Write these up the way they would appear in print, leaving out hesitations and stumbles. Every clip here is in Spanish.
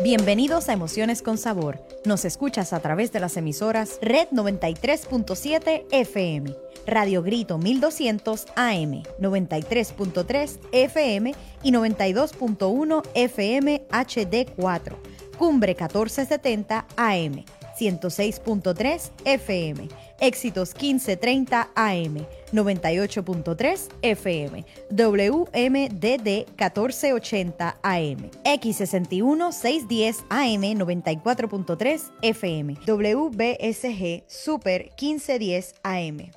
Bienvenidos a Emociones con Sabor. Nos escuchas a través de las emisoras Red 93.7 FM, Radio Grito 1200 AM, 93.3 FM y 92.1 FM HD4, Cumbre 1470 AM, 106.3 FM, Éxitos 1530 AM, 98.3 FM, WMDD 1480 AM, X61 610 AM, 94.3 FM, WBSG Super 1510 AM.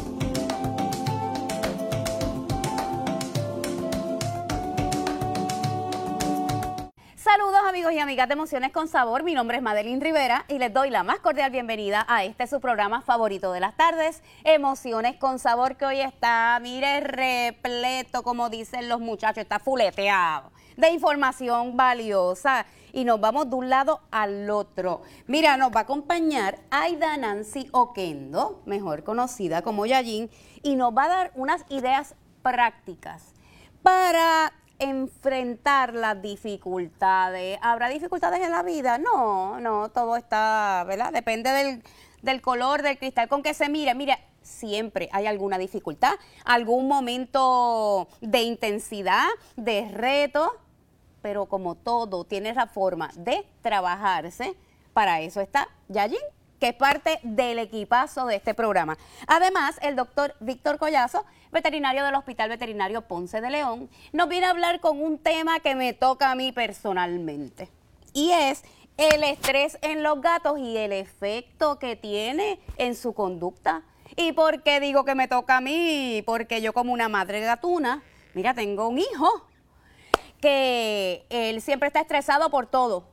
Saludos amigos y amigas de Emociones con Sabor, mi nombre es Madeline Rivera y les doy la más cordial bienvenida a este su programa favorito de las tardes, Emociones con Sabor, que hoy está, mire, repleto, como dicen los muchachos, está fuleteado de información valiosa y nos vamos de un lado al otro. Mira, nos va a acompañar Aida Nancy Oquendo, mejor conocida como Yayín, y nos va a dar unas ideas prácticas para enfrentar las dificultades. ¿Habrá dificultades en la vida? No, todo está, ¿verdad? Depende del color del cristal con que se mire. Mira, siempre hay alguna dificultad, algún momento de intensidad, de reto, pero como todo tiene la forma de trabajarse, para eso está Yayín, que es parte del equipazo de este programa. Además, el doctor Víctor Collazo, veterinario del Hospital Veterinario Ponce de León, nos viene a hablar con un tema que me toca a mí personalmente, y es el estrés en los gatos y el efecto que tiene en su conducta. ¿Y por qué digo que me toca a mí? Porque yo, como una madre gatuna, mira, tengo un hijo que él siempre está estresado por todo,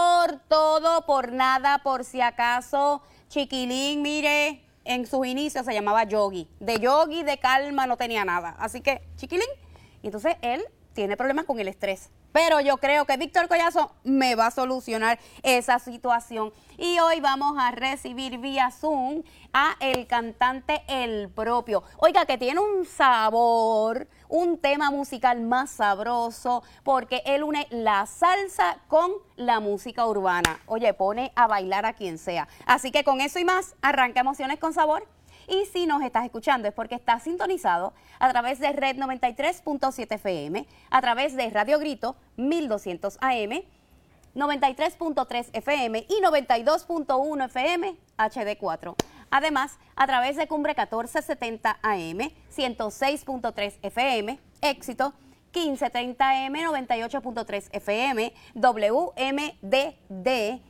por nada, por si acaso. Chiquilín, mire, en sus inicios se llamaba Yogi. De Yogi, de calma, no tenía nada. Así que, Chiquilín. Y entonces él tiene problemas con el estrés. Pero yo creo que Víctor Collazo me va a solucionar esa situación. Y hoy vamos a recibir vía Zoom a el cantante El Propio. Oiga, que tiene un sabor, un tema musical más sabroso, porque él une la salsa con la música urbana. Oye, pone a bailar a quien sea. Así que con eso y más, arranca Emociones con Sabor. Y si nos estás escuchando es porque estás sintonizado a través de Red 93.7 FM, a través de Radio Grito 1200 AM, 93.3 FM y 92.1 FM HD4. Además, a través de Cumbre 1470 AM, 106.3 FM, Éxito 1530 AM, 98.3 FM, WMDD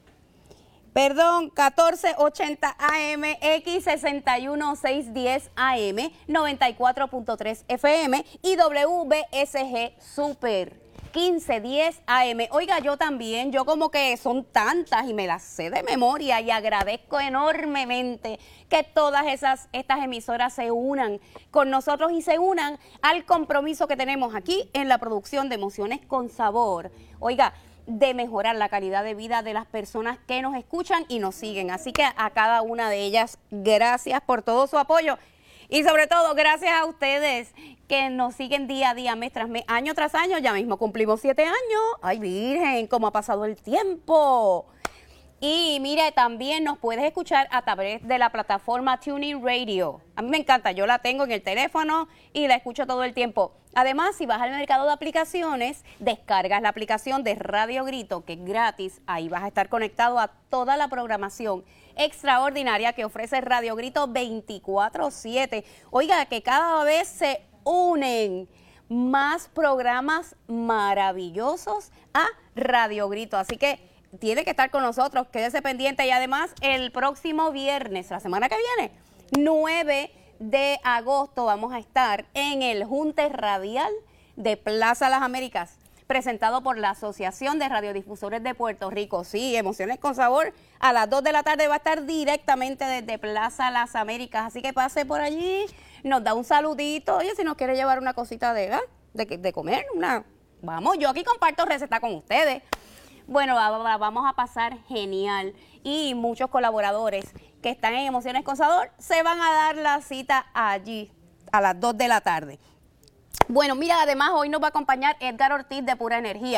1480 AM, X61 610 AM, 94.3 FM y WBSG Super 1510 AM. Oiga, yo también, yo como que son tantas y me las sé de memoria, y agradezco enormemente que todas estas emisoras se unan con nosotros y se unan al compromiso que tenemos aquí en la producción de Emociones con Sabor. Oiga, de mejorar la calidad de vida de las personas que nos escuchan y nos siguen. Así que a cada una de ellas, gracias por todo su apoyo. Y sobre todo, gracias a ustedes que nos siguen día a día, mes tras mes, año tras año. Ya mismo cumplimos 7 años. ¡Ay, virgen! ¿Cómo ha pasado el tiempo? Y mire, también nos puedes escuchar a través de la plataforma TuneIn Radio. A mí me encanta, yo la tengo en el teléfono y la escucho todo el tiempo. Además, si vas al mercado de aplicaciones, descargas la aplicación de Radio Grito, que es gratis. Ahí vas a estar conectado a toda la programación extraordinaria que ofrece Radio Grito 24/7. Oiga, que cada vez se unen más programas maravillosos a Radio Grito. Así que tiene que estar con nosotros, quédese pendiente. Y además, el próximo viernes, la semana que viene, 9 de agosto, vamos a estar en el Junte Radial de Plaza Las Américas, presentado por la Asociación de Radiodifusores de Puerto Rico. Sí, Emociones con Sabor, a las 2 de la tarde va a estar directamente desde Plaza Las Américas. Así que pase por allí, nos da un saludito. Oye, si nos quiere llevar una cosita de comer, vamos, yo aquí comparto receta con ustedes. Bueno, vamos a pasar genial, y muchos colaboradores que están en Emociones con Sabor se van a dar la cita allí a las 2 de la tarde. Bueno, mira, además hoy nos va a acompañar Edgar Ortiz de Pura Energía.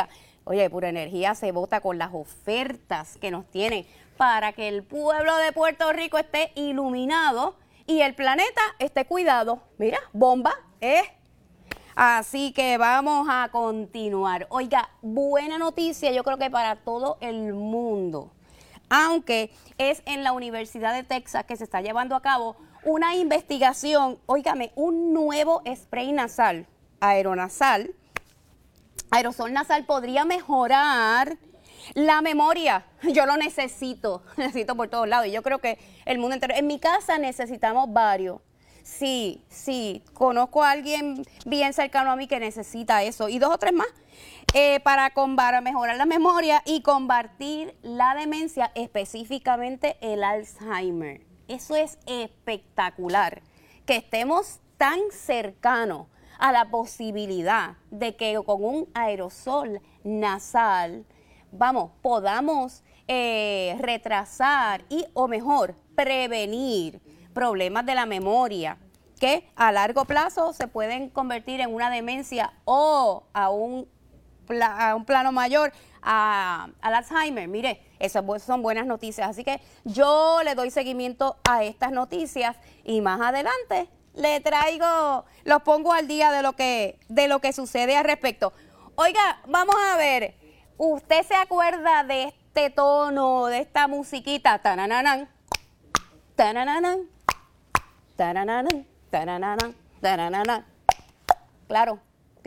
Oye, Pura Energía se vota con las ofertas que nos tienen para que el pueblo de Puerto Rico esté iluminado y el planeta esté cuidado. Mira, bomba, Así que vamos a continuar. Oiga, buena noticia, yo creo que para todo el mundo. Aunque es en la Universidad de Texas que se está llevando a cabo una investigación, óigame, un nuevo spray nasal, aerosol nasal podría mejorar la memoria. Yo lo necesito por todos lados y yo creo que el mundo entero. En mi casa necesitamos varios. Sí, conozco a alguien bien cercano a mí que necesita eso y 2 o 3 más para mejorar la memoria y combatir la demencia, específicamente el Alzheimer. Eso es espectacular, que estemos tan cercanos a la posibilidad de que con un aerosol nasal, podamos retrasar o mejor, prevenir problemas de la memoria que a largo plazo se pueden convertir en una demencia o a un plano mayor al Alzheimer. Mire, esas son buenas noticias, así que yo le doy seguimiento a estas noticias y más adelante le traigo, los pongo al día de lo que sucede al respecto. Oiga, vamos a ver, ¿usted se acuerda de este tono, de esta musiquita? Tanananan, tanananan, tanananan, tanananan, tanananan. Claro.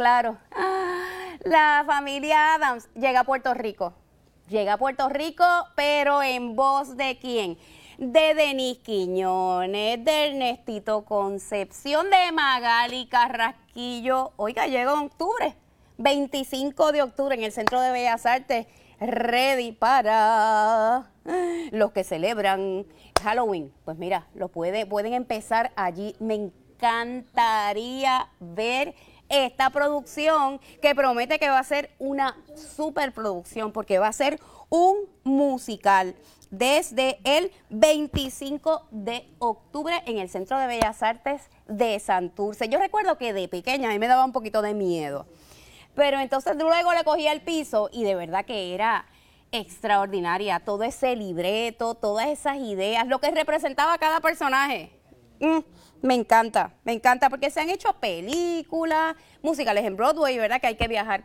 La familia Addams llega a Puerto Rico. Pero en voz de ¿quién? De Denise Quiñones, de Ernestito Concepción, de Magali Carrasquillo. Oiga, llega en octubre, 25 de octubre, en el Centro de Bellas Artes, ready para los que celebran Halloween. Pues mira, pueden empezar allí. Me encantaría ver esta producción que promete que va a ser una superproducción porque va a ser un musical desde el 25 de octubre en el Centro de Bellas Artes de Santurce. Yo recuerdo que de pequeña a mí me daba un poquito de miedo, pero entonces luego le cogía el piso y de verdad que era extraordinaria. Todo ese libreto, todas esas ideas, lo que representaba cada personaje. Me encanta porque se han hecho películas, musicales en Broadway, ¿verdad? Que hay que viajar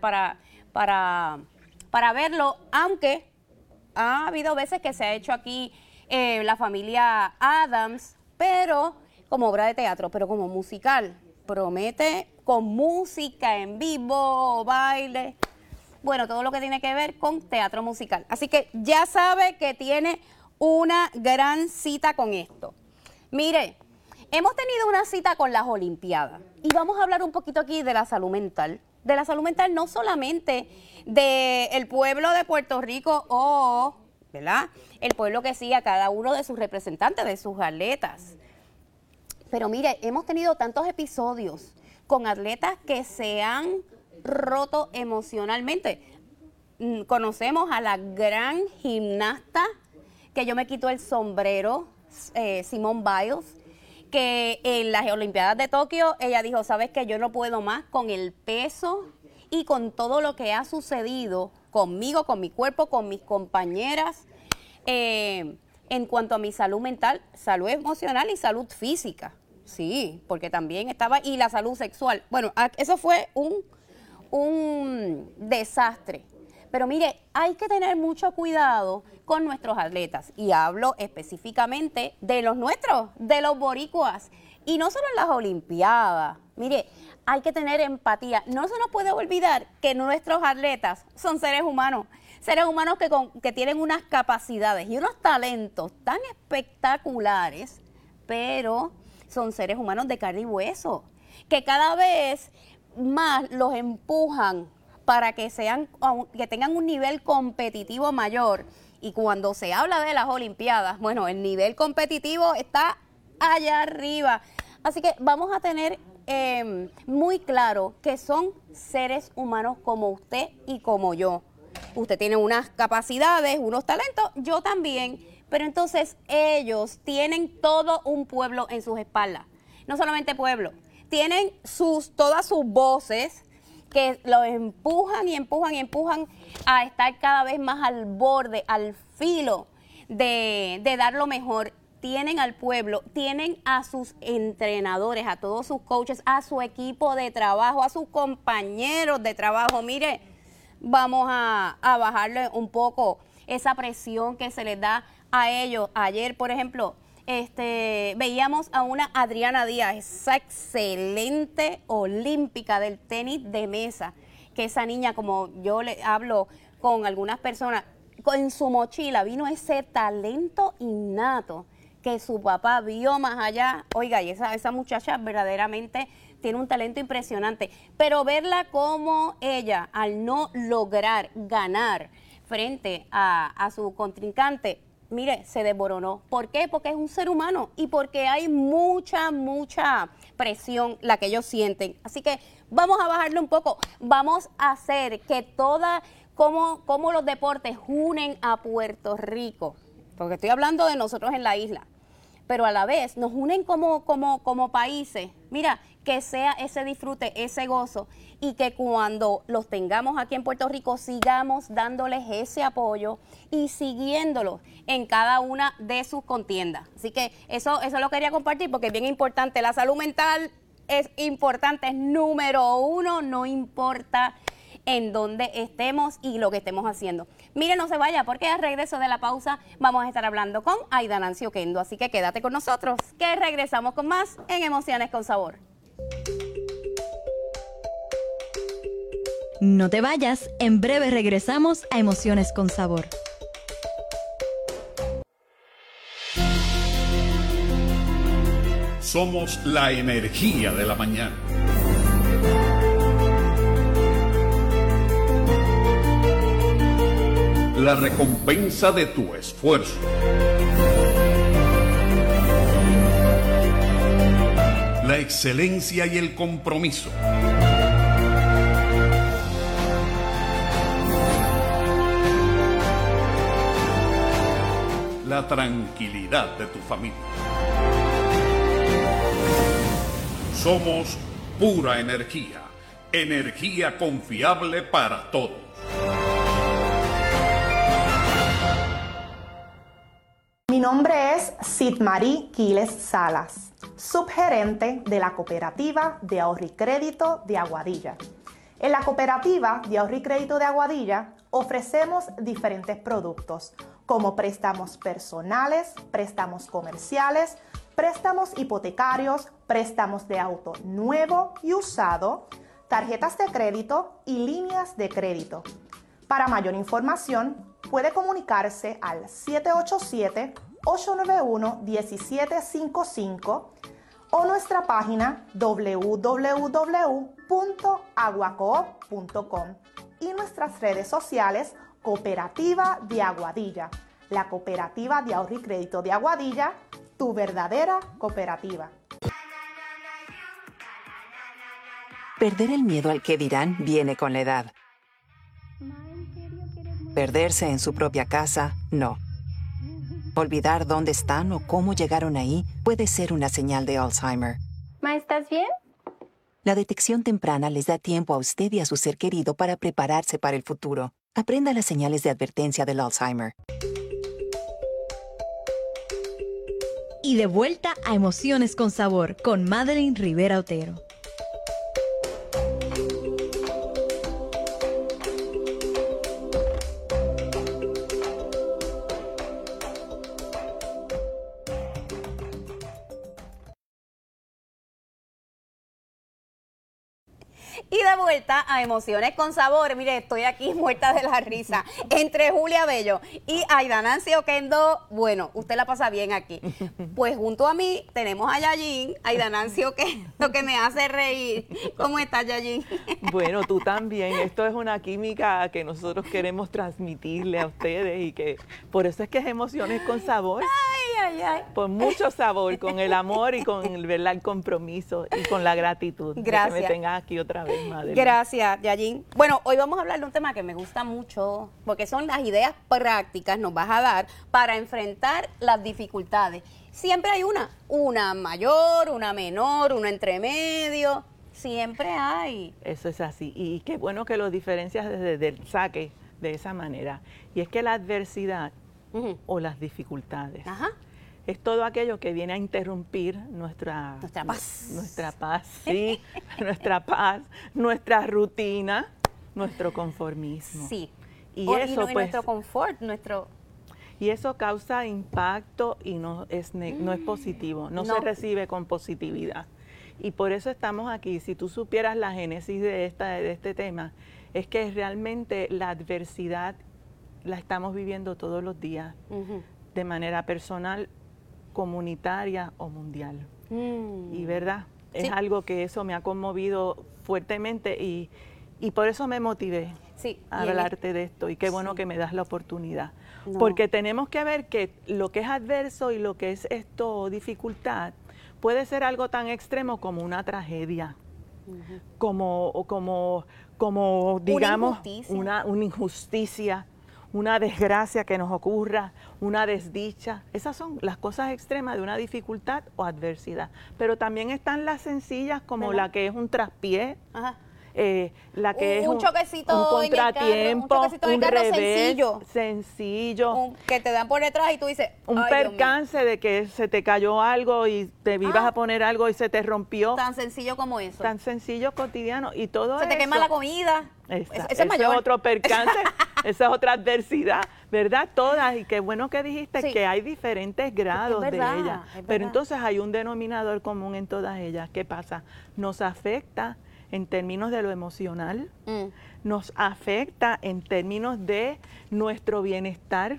para verlo, aunque ha habido veces que se ha hecho aquí la familia Addams, pero como obra de teatro, pero como musical. Promete con música en vivo, baile, bueno, todo lo que tiene que ver con teatro musical. Así que ya sabe que tiene una gran cita con esto. Mire, hemos tenido una cita con las Olimpiadas y vamos a hablar un poquito aquí de la salud mental. De la salud mental no solamente del pueblo de Puerto Rico ¿verdad? El pueblo que sigue a cada uno de sus representantes, de sus atletas. Pero mire, hemos tenido tantos episodios con atletas que se han roto emocionalmente. Conocemos a la gran gimnasta, que yo me quito el sombrero, Simone Biles, que en las Olimpiadas de Tokio ella dijo, sabes que yo no puedo más con el peso y con todo lo que ha sucedido conmigo, con mi cuerpo, con mis compañeras, en cuanto a mi salud mental, salud emocional y salud física. Sí, porque también estaba, y la salud sexual. Bueno, eso fue un desastre. Pero mire, hay que tener mucho cuidado con nuestros atletas. Y hablo específicamente de los nuestros, de los boricuas. Y no solo en las Olimpiadas. Mire, hay que tener empatía. No se nos puede olvidar que nuestros atletas son seres humanos. Seres humanos que tienen unas capacidades y unos talentos tan espectaculares, pero son seres humanos de carne y hueso, que cada vez más los empujan para que tengan un nivel competitivo mayor. Y cuando se habla de las Olimpiadas, bueno, el nivel competitivo está allá arriba. Así que vamos a tener muy claro que son seres humanos como usted y como yo. Usted tiene unas capacidades, unos talentos, yo también. Pero entonces ellos tienen todo un pueblo en sus espaldas. No solamente pueblo, tienen todas sus voces que los empujan y empujan y empujan a estar cada vez más al borde, al filo de dar lo mejor. Tienen al pueblo, tienen a sus entrenadores, a todos sus coaches, a su equipo de trabajo, a sus compañeros de trabajo. Mire, vamos a bajarle un poco esa presión que se les da a ellos. Ayer, por ejemplo, veíamos a una Adriana Díaz, esa excelente olímpica del tenis de mesa, que esa niña, como yo le hablo con algunas personas, en su mochila vino ese talento innato que su papá vio más allá. Oiga, y esa muchacha verdaderamente tiene un talento impresionante, pero verla como ella, al no lograr ganar frente a su contrincante, mire, se desboronó. ¿Por qué? Porque es un ser humano y porque hay mucha presión la que ellos sienten. Así que vamos a bajarle un poco, vamos a hacer que como los deportes unen a Puerto Rico, porque estoy hablando de nosotros en la isla, pero a la vez nos unen como países. Mira, que sea ese disfrute, ese gozo, y que cuando los tengamos aquí en Puerto Rico sigamos dándoles ese apoyo y siguiéndolos en cada una de sus contiendas. Así que eso lo quería compartir porque es bien importante. La salud mental es importante, es número uno, no importa en donde estemos y lo que estemos haciendo. Mire, no se vaya, porque al regreso de la pausa vamos a estar hablando con Aida Nancy Oquendo, así que quédate con nosotros, que regresamos con más en Emociones con Sabor. No te vayas, en breve regresamos a Emociones con Sabor. Somos la energía de la mañana. La recompensa de tu esfuerzo. La excelencia y el compromiso. La tranquilidad de tu familia. Somos pura energía, energía confiable para todos. Mi nombre es Sidmarí Quiles Salas, subgerente de la Cooperativa de Ahorro y Crédito de Aguadilla. En la Cooperativa de Ahorro y Crédito de Aguadilla ofrecemos diferentes productos como préstamos personales, préstamos comerciales, préstamos hipotecarios, préstamos de auto nuevo y usado, tarjetas de crédito y líneas de crédito. Para mayor información, puede comunicarse al 787-891-1755 o nuestra página www.aguacoop.com y nuestras redes sociales Cooperativa de Aguadilla, la Cooperativa de Ahorro y Crédito de Aguadilla, tu verdadera cooperativa. Perder el miedo al que dirán viene con la edad. Perderse en su propia casa, no. Olvidar dónde están o cómo llegaron ahí puede ser una señal de Alzheimer. Ma, ¿estás bien? La detección temprana les da tiempo a usted y a su ser querido para prepararse para el futuro. Aprenda las señales de advertencia del Alzheimer. Y de vuelta a Emociones con Sabor con Madeline Rivera Otero. Y de vuelta a Emociones con Sabor. Mire, estoy aquí muerta de la risa. Entre Julia Bello y Aida Nancy Oquendo, bueno, usted la pasa bien aquí. Pues junto a mí tenemos a Yayín, Aida Nancy Oquendo, que me hace reír. ¿Cómo estás, Yayín? Bueno, tú también. Esto es una química que nosotros queremos transmitirle a ustedes y que por eso es que es Emociones con Sabor. Ay, ay. Por mucho sabor, con el amor y con el compromiso y con la gratitud. Gracias. De que me tengas aquí otra vez, madre. Gracias, Yayín. Bueno, hoy vamos a hablar de un tema que me gusta mucho, porque son las ideas prácticas nos vas a dar para enfrentar las dificultades. Siempre hay una mayor, una menor, una entre medio. Siempre hay. Eso es así. Y qué bueno que lo diferencias desde el saque de esa manera. Y es que la adversidad o las dificultades es todo aquello que viene a interrumpir nuestra paz. Nuestra paz, sí, nuestra paz, nuestra rutina, nuestro conformismo. Sí. Y O- eso, no, pues, nuestro confort, y eso causa impacto y no es positivo, no se recibe con positividad. Y por eso estamos aquí. Si tú supieras la génesis de este tema, es que realmente la adversidad la estamos viviendo todos los días, de manera personal, comunitaria o mundial. Y verdad, es algo que eso me ha conmovido fuertemente y por eso me motivé a hablarte de esto. Y qué bueno que me das la oportunidad. No. Porque tenemos que ver que lo que es adverso y lo que es dificultad puede ser algo tan extremo como una tragedia, como digamos, una injusticia, una desgracia que nos ocurra, una desdicha. Esas son las cosas extremas de una dificultad o adversidad. Pero también están las sencillas, como la que es un traspié, la que es un choquecito un contratiempo, un choquecito en el carro revés sencillo. Que te dan por detrás y tú dices, un "Ay, percance de que se te cayó algo y te ibas a poner algo y se te rompió. Tan sencillo como eso. Tan sencillo, cotidiano. Y todo Se te eso, quema la comida. Ese es mayor. es otro percance, esa es otra adversidad, ¿verdad? Todas, y qué bueno que dijiste que hay diferentes grados de ellas. Pero entonces hay un denominador común en todas ellas. ¿Qué pasa? Nos afecta en términos de lo emocional, nos afecta en términos de nuestro bienestar,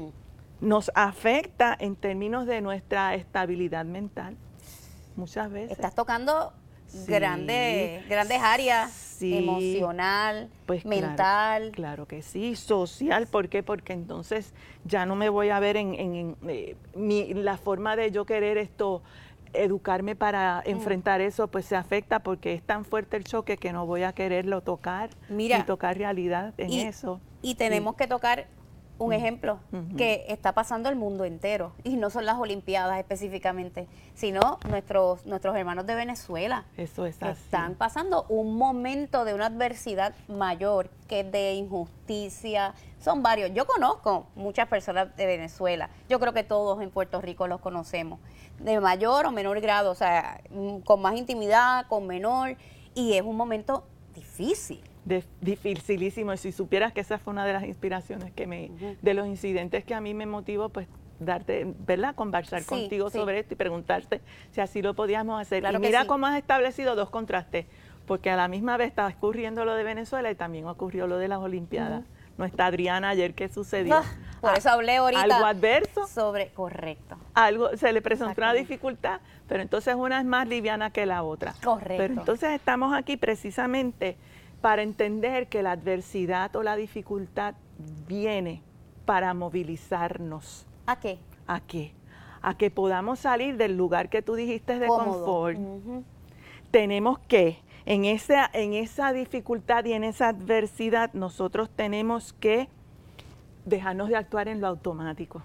nos afecta en términos de nuestra estabilidad mental, muchas veces. Estás tocando grandes áreas, emocional, pues mental. Claro que sí, social. ¿Por qué? Porque entonces ya no me voy a ver en la forma de yo querer educarme para enfrentar eso, pues se afecta porque es tan fuerte el choque que no voy a quererlo tocar, ni tocar realidad en eso. Y tenemos que tocar un ejemplo que está pasando el mundo entero, y no son las Olimpiadas específicamente, sino nuestros hermanos de Venezuela. Eso es así. Están pasando un momento de una adversidad mayor, que es de injusticia. Son varios. Yo conozco muchas personas de Venezuela. Yo creo que todos en Puerto Rico los conocemos, de mayor o menor grado, o sea, con más intimidad, con menor, y es un momento difícil. Dificilísimo. Y si supieras que esa fue una de las inspiraciones que de los incidentes que a mí me motivó, pues darte, ¿verdad? Conversar contigo sobre esto y preguntarte si así lo podíamos hacer. Claro, y mira cómo has establecido dos contrastes, porque a la misma vez estaba ocurriendo lo de Venezuela y también ocurrió lo de las Olimpiadas. No está Adriana ayer, ¿qué sucedió? Por eso hablé ahorita. Algo adverso. Correcto. Algo, se le presentó una dificultad, pero entonces una es más liviana que la otra. Correcto. Pero entonces estamos aquí precisamente para entender que la adversidad o la dificultad viene para movilizarnos. ¿A qué? ¿A qué? A que podamos salir del lugar que tú dijiste de confort. Tenemos que, en esa dificultad y en esa adversidad, nosotros tenemos que dejarnos de actuar en lo automático.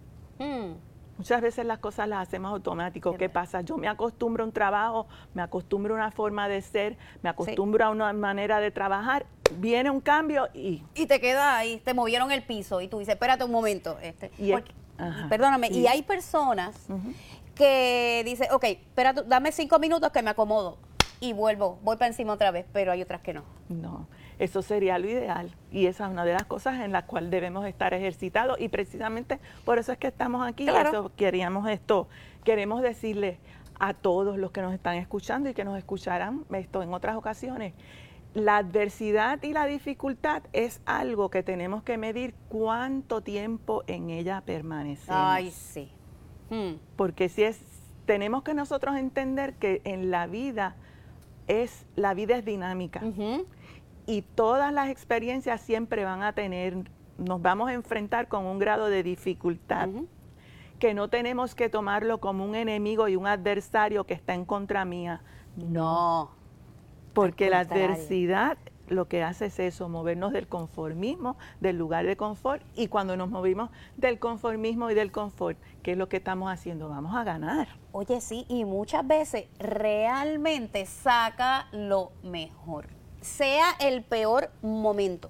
Muchas veces las cosas las hacemos automático. ¿Qué pasa? Yo me acostumbro a un trabajo, me acostumbro a una forma de ser, me acostumbro a una manera de trabajar, viene un cambio y te queda ahí, te movieron el piso y tú dices, espérate un momento. Perdóname, y hay personas que dicen, ok, espérate, dame 5 minutos que me acomodo y voy para encima otra vez, pero hay otras que no. No, eso sería lo ideal y esa es una de las cosas en las cuales debemos estar ejercitados y precisamente por eso es que estamos aquí. Eso queremos decirle a todos los que nos están escuchando y que nos escucharán en otras ocasiones. La adversidad y la dificultad es algo que tenemos que medir cuánto tiempo en ella permanecemos. Ay, sí. Porque tenemos que nosotros entender que en la vida es dinámica y todas las experiencias siempre van a nos vamos a enfrentar con un grado de dificultad que no tenemos que tomarlo como un enemigo y un adversario que está en contra mía. No. Porque la adversidad lo que hace es eso, movernos del conformismo, del lugar de confort, y cuando nos movimos del conformismo y del confort, ¿qué es lo que estamos haciendo? Vamos a ganar. Oye, sí, y muchas veces realmente saca lo mejor, sea el peor momento.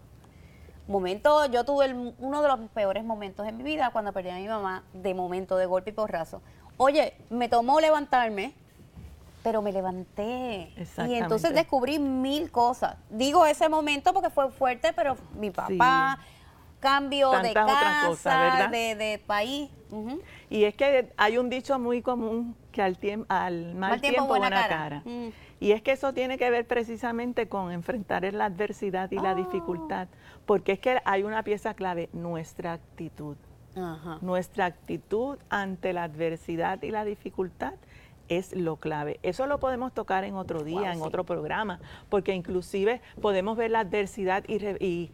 Yo tuve uno de los peores momentos en mi vida cuando perdí a mi mamá, de momento, de golpe y porrazo. Oye, me tomó levantarme, pero me levanté. Y entonces descubrí 1000 cosas. Digo ese momento porque fue fuerte, pero mi papá, cambio de casa, de país. Y es que hay un dicho muy común que al mal tiempo buena cara. Y es que eso tiene que ver precisamente con enfrentar la adversidad y la dificultad, porque es que hay una pieza clave, nuestra actitud. Nuestra actitud ante la adversidad y la dificultad es lo clave. Eso lo podemos tocar en otro día, en otro programa, porque inclusive podemos ver la adversidad y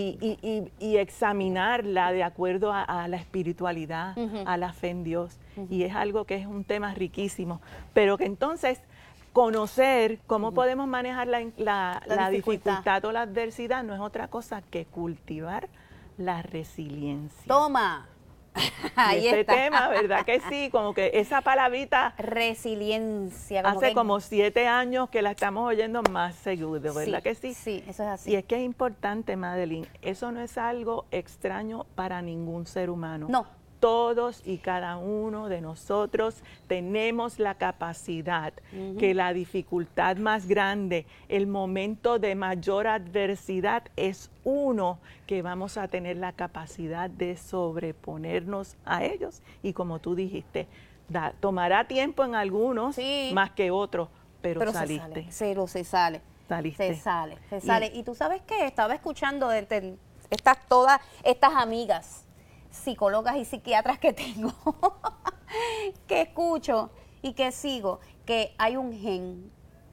examinarla de acuerdo a la espiritualidad, a la fe en Dios. Y es algo que es un tema riquísimo, pero que entonces conocer cómo podemos manejar la dificultad o la adversidad no es otra cosa que cultivar la resiliencia. ¡Toma! Ahí está. Tema, ¿verdad que sí? Como que esa palabrita... Resiliencia. Hace como 7 años que la estamos oyendo más seguido, ¿verdad que sí? Sí, eso es así. Y es que es importante, Madeline, eso no es algo extraño para ningún ser humano. No. Todos y cada uno de nosotros tenemos la capacidad que la dificultad más grande, el momento de mayor adversidad es uno que vamos a tener la capacidad de sobreponernos a ellos. Y como tú dijiste, tomará tiempo en algunos más que otros, pero saliste. Se sale. Saliste. Se sale. Y tú sabes qué, estaba escuchando todas estas amigas psicólogas y psiquiatras que tengo, que escucho y que sigo, que hay un gen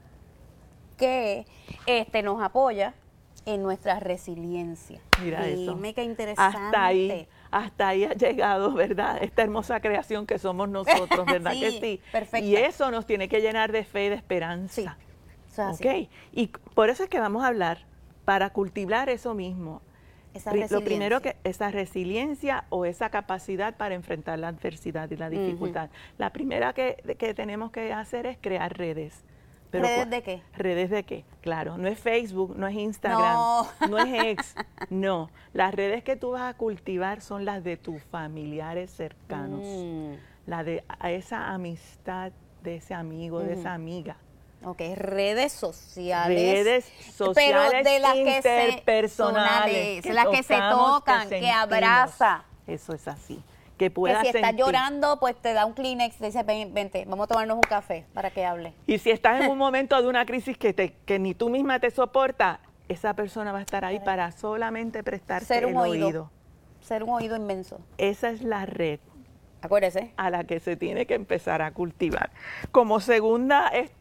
que nos apoya en nuestra resiliencia. Mira eso. Dime qué interesante. Hasta ahí ha llegado, ¿verdad? Esta hermosa creación que somos nosotros, ¿verdad que sí? Perfecto. Y eso nos tiene que llenar de fe y de esperanza. Sí, eso es así. ¿Okay? Y por eso es que vamos a hablar, para cultivar eso mismo. Lo primero que esa resiliencia o esa capacidad para enfrentar la adversidad y la dificultad. La primera que tenemos que hacer es crear redes. Pero ¿redes de qué? ¿Redes de qué? Claro, no es Facebook, no es Instagram, no es X, no. Las redes que tú vas a cultivar son las de tus familiares cercanos, la de esa amistad de ese amigo, de esa amiga. Ok, redes sociales. Redes sociales, pero de las interpersonales. De las que se tocan, que abraza. Eso es así. Que puedas que si estás sentir. llorando, pues te da un Kleenex, te dice, vente, vamos a tomarnos un café para que hable. Y si estás en un momento de una crisis que ni tú misma te soporta, esa persona va a estar ahí para solamente prestarte el oído. Ser un oído inmenso. Esa es la red. Acuérdese. A la que se tiene que empezar a cultivar. Como segundo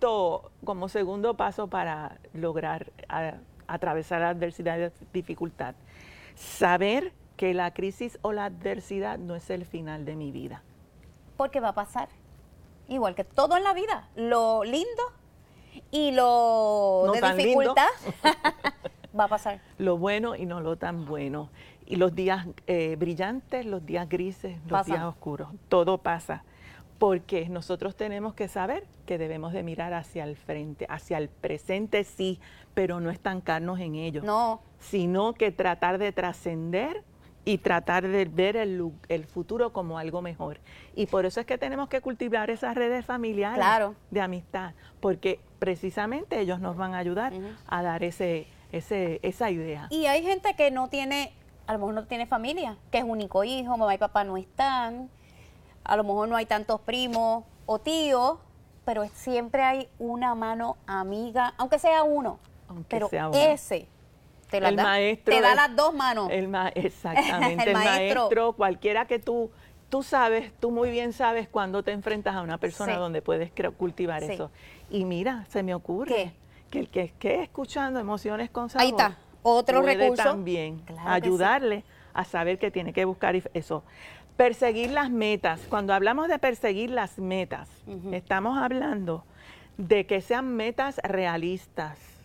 paso para lograr atravesar la adversidad y la dificultad, saber que la crisis o la adversidad no es el final de mi vida. Porque va a pasar. Igual que todo en la vida. Lo lindo y lo de dificultad va a pasar. Lo bueno y no lo tan bueno. Y los días brillantes, los días grises, los días oscuros. Todo pasa. Porque nosotros tenemos que saber que debemos de mirar hacia el frente, hacia el presente sí, pero no estancarnos en ello. No. Sino que tratar de trascender y tratar de ver el futuro como algo mejor. Y por eso es que tenemos que cultivar esas redes familiares de amistad, porque precisamente ellos nos van a ayudar a dar esa idea. Y hay gente que no tiene, a lo mejor no tiene familia, que es único hijo, mamá y papá no están, a lo mejor no hay tantos primos o tíos, pero siempre hay una mano amiga, aunque sea uno, pero ese te la da las dos manos. Exactamente, el maestro, cualquiera que tú sabes, tú muy bien sabes cuando te enfrentas a una persona donde puedes cultivar eso. Y mira, se me ocurre que el que esté escuchando Emociones con Sabor, ahí está, otro recurso, también ayudarle a saber que tiene que buscar eso. Perseguir las metas. Cuando hablamos de perseguir las metas, estamos hablando de que sean metas realistas,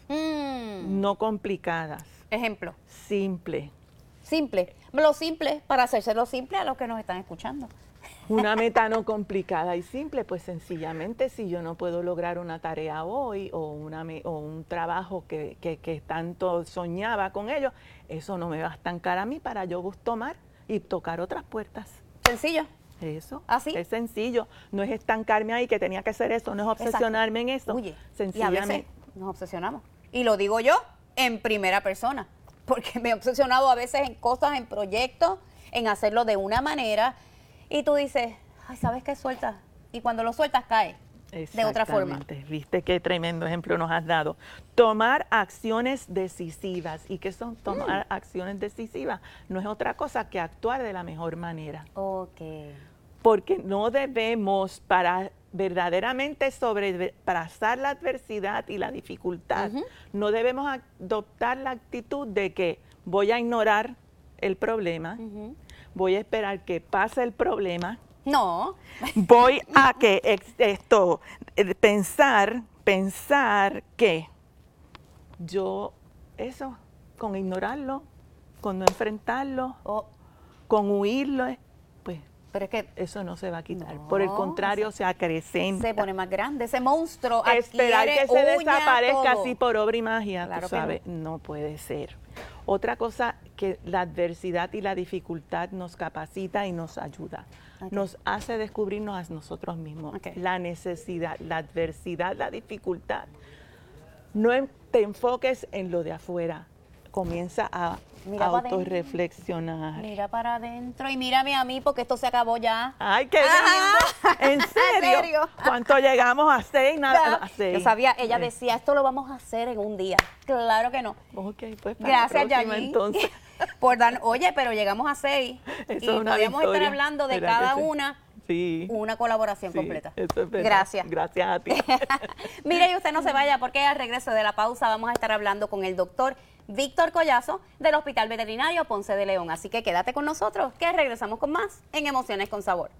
no complicadas. Ejemplo. Simple. Simple. Lo simple, para hacérselo simple a los que nos están escuchando. Una meta no complicada y simple, pues sencillamente si yo no puedo lograr una tarea hoy o un trabajo que tanto soñaba con ello, eso no me va a estancar a mí para yo tomar y tocar otras puertas. Sencillo. Eso, ¿Así? es sencillo. No es estancarme ahí que tenía que hacer eso, no es obsesionarme en eso. Oye, sencillamente. y a veces nos obsesionamos. Y lo digo yo en primera persona, porque me he obsesionado a veces en cosas, en proyectos, en hacerlo de una manera. Y tú dices, ay, ¿sabes qué? Sueltas. Y cuando lo sueltas, cae de otra forma. Viste qué tremendo ejemplo nos has dado. Tomar acciones decisivas. ¿Y qué son tomar acciones decisivas? No es otra cosa que actuar de la mejor manera. Ok. Porque no debemos, para verdaderamente sobrepasar la adversidad y la dificultad, no debemos adoptar la actitud de que voy a ignorar el problema, voy a esperar que pase el problema. No. Voy a pensar que yo, eso, con ignorarlo, con no enfrentarlo, con huirlo, pues pero es que eso no se va a quitar. No, por el contrario, se acrecenta. se pone más grande. Ese monstruo Esperar adquiere que se uña, desaparezca todo. así por obra y magia, Claro tú que sabes, no puede ser. Otra cosa que la adversidad y la dificultad nos capacita y nos ayuda. Okay. Nos hace descubrirnos a nosotros mismos. Okay. La necesidad, la adversidad, la dificultad. No te enfoques en lo de afuera. Comienza a autorreflexionar. Mira para adentro y mírame a mí porque esto se acabó ya. ¡Ay, qué lindo! ¿En serio? ¿En serio? ¿Cuánto llegamos a 6? Nada, a 6. Yo sabía, ella decía, esto lo vamos a hacer en un día. Claro que no. Ok, pues para Gracias, la próxima, Yayi. entonces. Por dar, oye, pero llegamos a 6 Eso y es una podríamos estar victoria. hablando de ¿Verdad cada que sí? una. Sí. Una colaboración Sí, completa. eso es verdad. Gracias. Gracias a ti. Mire, y usted no se vaya porque al regreso de la pausa vamos a estar hablando con el doctor Víctor Collazo del Hospital Veterinario Ponce de León. Así que quédate con nosotros que regresamos con más en Emociones con Sabor.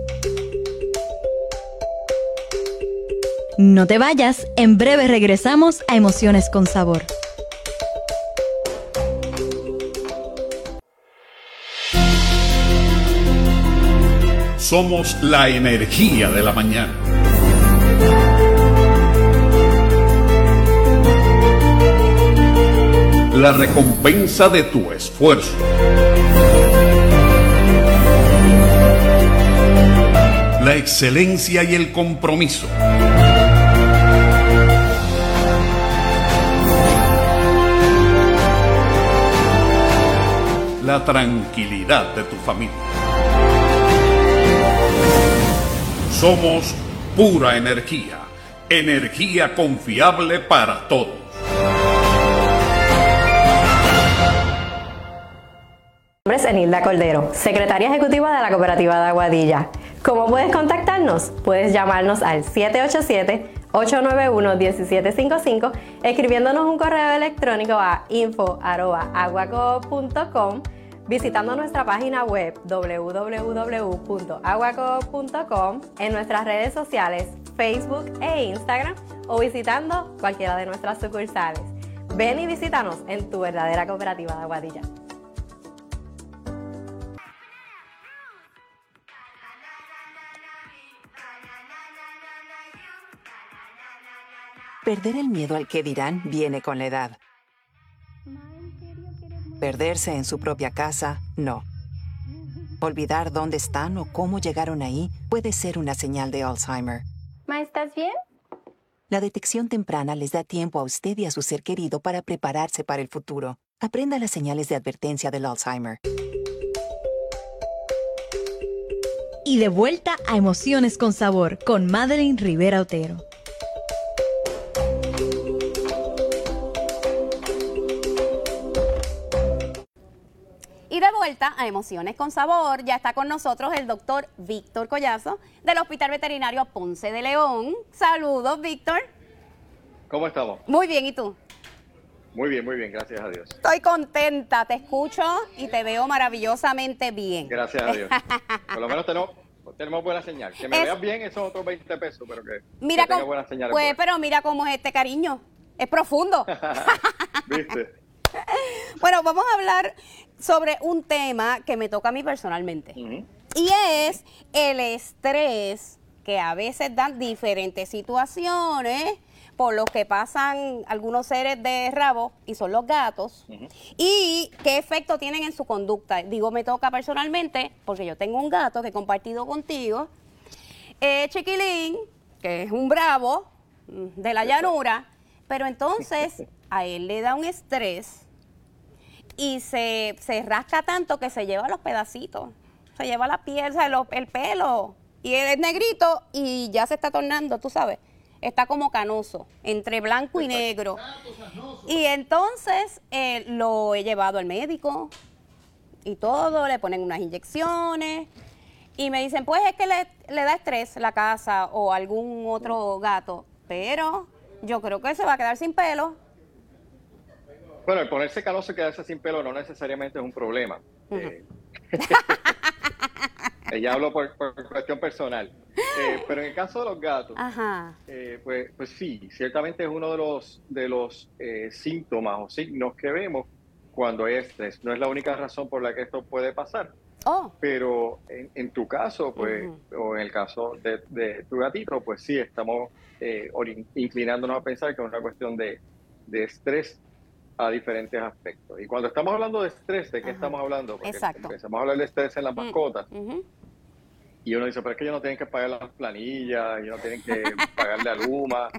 No te vayas, en breve regresamos a Emociones con Sabor. Somos la energía de la mañana. La recompensa de tu esfuerzo. La excelencia y el compromiso. La tranquilidad de tu familia. Somos pura energía, energía confiable para todos. Mi nombre es Enilda Cordero, secretaria ejecutiva de la Cooperativa de Aguadilla. ¿Cómo puedes contactarnos? Puedes llamarnos al 787-891-1755, escribiéndonos un correo electrónico a info@aguacoop.com, visitando nuestra página web www.aguacoop.com, en nuestras redes sociales Facebook e Instagram o visitando cualquiera de nuestras sucursales. Ven y visítanos en tu verdadera Cooperativa de Aguadilla. Perder el miedo al que dirán viene con la edad. Perderse en su propia casa, no. Olvidar dónde están o cómo llegaron ahí puede ser una señal de Alzheimer. Ma, ¿estás bien? La detección temprana les da tiempo a usted y a su ser querido para prepararse para el futuro. Aprenda las señales de advertencia del Alzheimer. Y de vuelta a Emociones con Sabor con Madeline Rivera Otero. Y de vuelta a Emociones con Sabor, ya está con nosotros el doctor Víctor Collazo del Hospital Veterinario Ponce de León. Saludos, Víctor. ¿Cómo estamos? Muy bien, ¿y tú? Muy bien, gracias a Dios. Estoy contenta, te escucho y te veo maravillosamente bien. Gracias a Dios. Por lo menos tenemos buena señal. Que me veas bien, esos otros 20 pesos, pero que Mira tenga cómo, buena señal. pues, pero mira cómo es este cariño. Es profundo. ¿Viste? Bueno, vamos a hablar sobre un tema que me toca a mí personalmente. Ujú. Y es el estrés que a veces dan diferentes situaciones por los que pasan algunos seres de rabo, y son los gatos, y qué efecto tienen en su conducta. Digo, me toca personalmente, porque yo tengo un gato que he compartido contigo, Chiquilín, que es un bravo de la llanura, pero entonces a él le da un estrés y se rasca tanto que se lleva los pedacitos, se lleva la piel, o sea, el pelo, y él es negrito y ya se está tornando, tú sabes, está como canoso, entre blanco y negro. Y entonces lo he llevado al médico y todo, le ponen unas inyecciones y me dicen, pues es que le da estrés la casa o algún otro gato, pero yo creo que se va a quedar sin pelo. Bueno, el ponerse canoso y quedarse sin pelo no necesariamente es un problema. Ya hablo por cuestión personal. Pero en el caso de los gatos, pues sí, ciertamente es uno de los síntomas o signos que vemos cuando hay estrés. No es la única razón por la que esto puede pasar. Pero en tu caso, pues, o en el caso de tu gatito, pues sí, estamos inclinándonos a pensar que es una cuestión de estrés a diferentes aspectos. Y cuando estamos hablando de estrés, ¿de qué estamos hablando? Porque empezamos a hablar de estrés en las mascotas. Y uno dice, pero es que ellos no tienen que pagar las planillas, ellos no tienen que pagarle a Luma.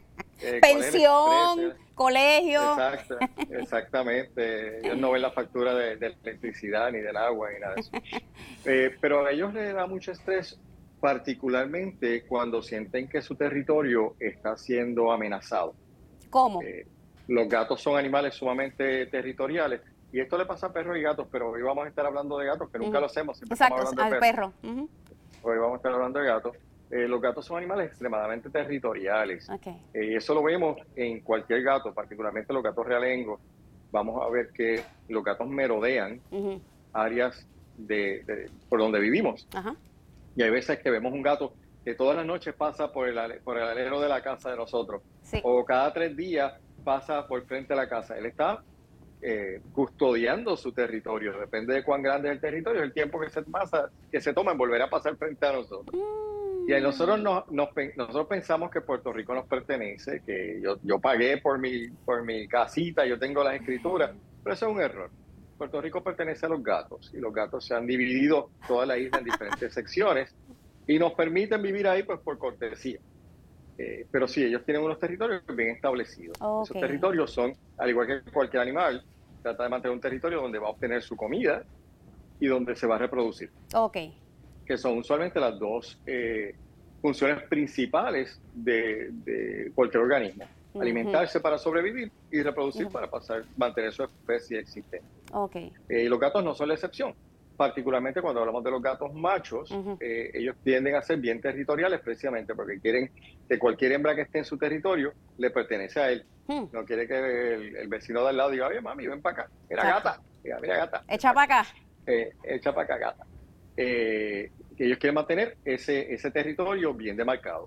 Pensión, colegio. Exacto, exactamente. Ellos no ven la factura de electricidad, ni del agua, ni nada de eso. Pero a ellos les da mucho estrés, particularmente cuando sienten que su territorio está siendo amenazado. ¿Cómo? Los gatos son animales sumamente territoriales. Y esto le pasa a perros y gatos, pero hoy vamos a estar hablando de gatos, que nunca lo hacemos. Exacto, al perro. Hoy vamos a estar hablando de gatos. Los gatos son animales extremadamente territoriales. Y eso lo vemos en cualquier gato, particularmente los gatos realengos. Vamos a ver que los gatos merodean áreas por donde vivimos. Y hay veces que vemos un gato que todas las noches pasa por el alero de la casa de nosotros. O cada 3 días pasa por frente a la casa. Él está custodiando su territorio. Depende de cuán grande es el territorio, el tiempo que se toma en volver a pasar frente a nosotros. Y ahí nosotros pensamos que Puerto Rico nos pertenece, que yo pagué por mi casita, yo tengo las escrituras, pero eso es un error. Puerto Rico pertenece a los gatos y los gatos se han dividido toda la isla en diferentes secciones y nos permiten vivir ahí pues por cortesía. Pero sí, ellos tienen unos territorios bien establecidos. Esos territorios son, al igual que cualquier animal, trata de mantener un territorio donde va a obtener su comida y donde se va a reproducir. Que son usualmente las dos funciones principales de cualquier organismo. Alimentarse para sobrevivir y reproducir para mantener su especie existente. Los gatos no son la excepción. Particularmente cuando hablamos de los gatos machos, ellos tienden a ser bien territoriales precisamente porque quieren que cualquier hembra que esté en su territorio le pertenece a él. No quiere que el vecino de al lado diga, oye, mami, ven para acá. Mira, gata. Mira, gata. Echa para acá. Echa para acá, gata. Que ellos quieren mantener ese territorio bien demarcado.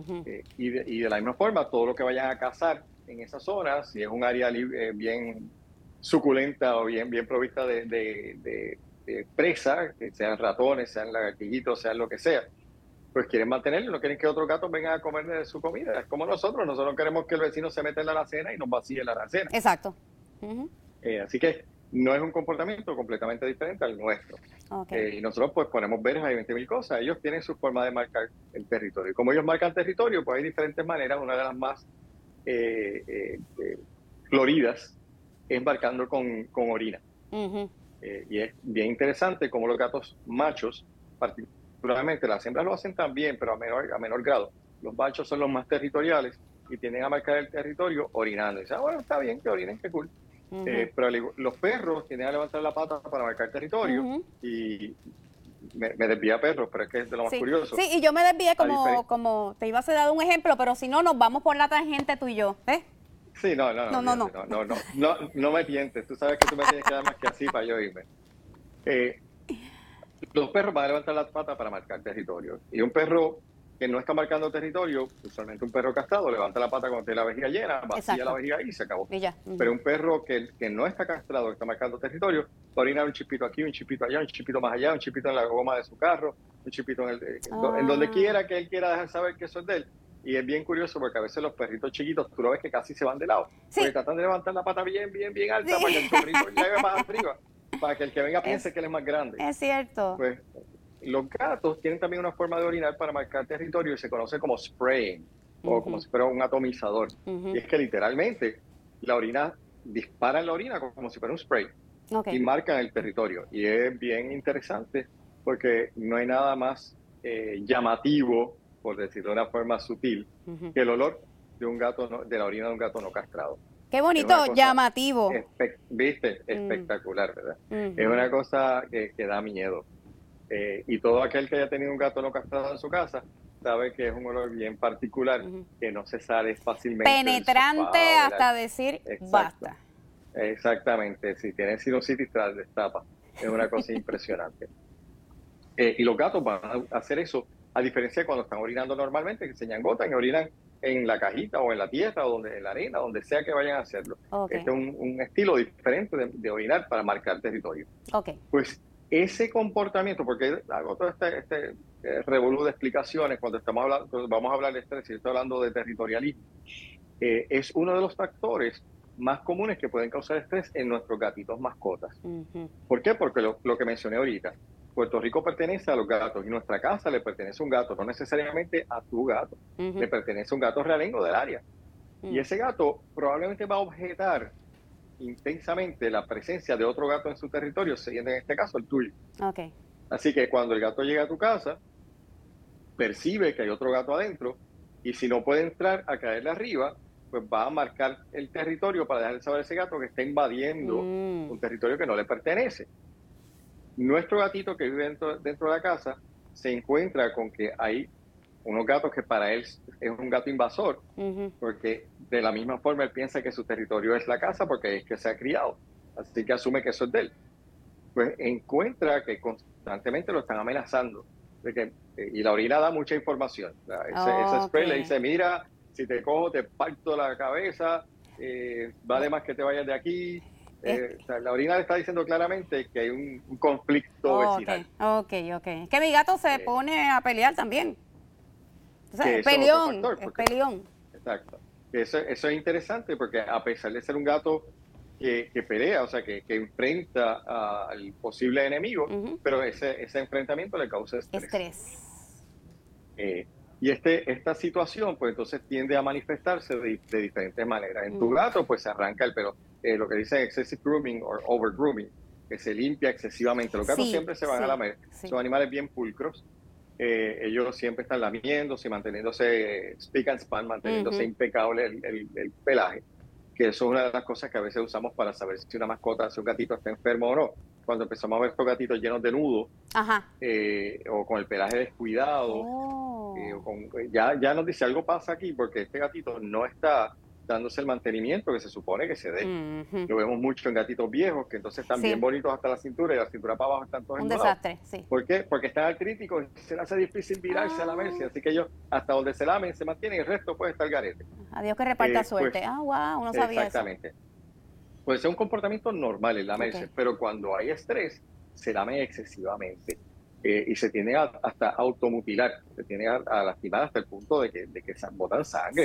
Y de la misma forma, todo lo que vayan a cazar en esa zona, si es un área bien suculenta o bien provista de presa, que sean ratones, sean lagartillitos, sean lo que sea, pues quieren mantenerlo, no quieren que otros gatos vengan a comer de su comida. Es como nosotros no queremos que el vecino se meta en la alacena y nos vacíe la alacena. Exacto. Así que no es un comportamiento completamente diferente al nuestro. Y nosotros pues ponemos verjas y 20.000 cosas. Ellos tienen su forma de marcar el territorio. Y como ellos marcan territorio, pues hay diferentes maneras. Una de las más floridas es marcando con orina. Y es bien interesante cómo los gatos machos, particularmente las hembras lo hacen también, pero a menor grado. Los machos son los más territoriales y tienden a marcar el territorio orinando. Y dicen, bueno, está bien que orinen, qué cool. Pero los perros tienden a levantar la pata para marcar territorio y me desvía perros, pero es que es de lo más curioso. Sí, y yo me desvié como te iba a dar un ejemplo, pero si no, nos vamos por la tangente tú y yo, ¿ves? Sí, no me tientes. Tú sabes que tú me tienes que dar más que así para yo irme. Los perros van a levantar la pata para marcar territorio. Y un perro que no está marcando territorio, usualmente un perro castrado levanta la pata cuando tiene la vejiga llena, vacía la vejiga y se acabó. Y ya. Pero un perro que no está castrado, que está marcando territorio, va a orinar un chipito aquí, un chipito allá, un chipito más allá, un chipito en la goma de su carro, un chipito en donde quiera que él quiera dejar saber que eso es de él. Y es bien curioso porque a veces los perritos chiquitos, tú lo ves que casi se van de lado, porque tratan de levantar la pata bien alta para que el perrito llegue más arriba, para que el que venga piense que él es más grande. Es cierto. Pues, los gatos tienen también una forma de orinar para marcar territorio y se conoce como spraying, o como si fuera un atomizador. Y es que literalmente la orina, disparan la orina como si fuera un spray y marcan el territorio. Y es bien interesante porque no hay nada más llamativo, por decirlo de una forma sutil, que el olor de un gato de la orina de un gato no castrado. Qué bonito, llamativo. ¿Viste? Espectacular, ¿verdad? Es una cosa que da miedo. Y todo aquel que haya tenido un gato no castrado en su casa sabe que es un olor bien particular que no se sale fácilmente. Penetrante hasta decir basta. Exactamente. Si tienen sinusitis, tras destapa. Es una cosa impresionante. Y los gatos van a hacer eso, a diferencia de cuando están orinando normalmente, que se ñangotan y orinan en la cajita o en la tierra o en la arena, donde sea que vayan a hacerlo. Este es un estilo diferente de orinar para marcar territorio. Pues ese comportamiento, porque hago todo este revolú de explicaciones cuando vamos a hablar de estrés, y estoy hablando de territorialismo, es uno de los factores más comunes que pueden causar estrés en nuestros gatitos mascotas. ¿Por qué? Porque lo que mencioné ahorita, Puerto Rico pertenece a los gatos y nuestra casa le pertenece a un gato, no necesariamente a tu gato, le pertenece a un gato realengo del área. Y ese gato probablemente va a objetar intensamente la presencia de otro gato en su territorio, siendo en este caso el tuyo. Así que cuando el gato llega a tu casa, percibe que hay otro gato adentro y si no puede entrar a caerle arriba, pues va a marcar el territorio para dejarle saber a ese gato que está invadiendo un territorio que no le pertenece. Nuestro gatito que vive dentro de la casa se encuentra con que hay unos gatos que para él es un gato invasor, porque de la misma forma él piensa que su territorio es la casa porque es que se ha criado, así que asume que eso es de él. Pues encuentra que constantemente lo están amenazando, y la orina da mucha información. Ese spray le dice, mira, si te cojo te parto la cabeza, vale más que te vayas de aquí. O sea, la orina le está diciendo claramente que hay un conflicto vecinal. Que mi gato se pone a pelear también. O sea, es peleón. Exacto. Eso es interesante porque a pesar de ser un gato que pelea, o sea, que enfrenta al posible enemigo, pero ese enfrentamiento le causa estrés. Y esta situación, pues entonces tiende a manifestarse de diferentes maneras. En tu gato, pues se arranca el pelo. Lo que dicen excessive grooming o over grooming, que se limpia excesivamente. Los gatos siempre se van a lamer. Son animales bien pulcros. Ellos siempre están lamiéndose, manteniéndose spick and span, manteniéndose impecable el pelaje. Que eso es una de las cosas que a veces usamos para saber si una mascota, si un gatito está enfermo o no. Cuando empezamos a ver estos gatitos llenos de nudos, o con el pelaje descuidado, ya nos dice algo pasa aquí porque este gatito no está dándose el mantenimiento que se supone que se dé. Lo vemos mucho en gatitos viejos, que entonces están bien bonitos hasta la cintura y la cintura para abajo están todos un desastre, ¿Por qué? Porque están artríticos y se les hace difícil virarse a lamerse, así que ellos hasta donde se lamen se mantienen, el resto puede estar garete. Adiós que reparta suerte. Pues, wow, no sabía exactamente. Eso. Puede ser un comportamiento normal el lamerse, pero cuando hay estrés, se lame excesivamente. Y se tiene hasta automutilar, se tiene a lastimar hasta el punto de que botan sangre.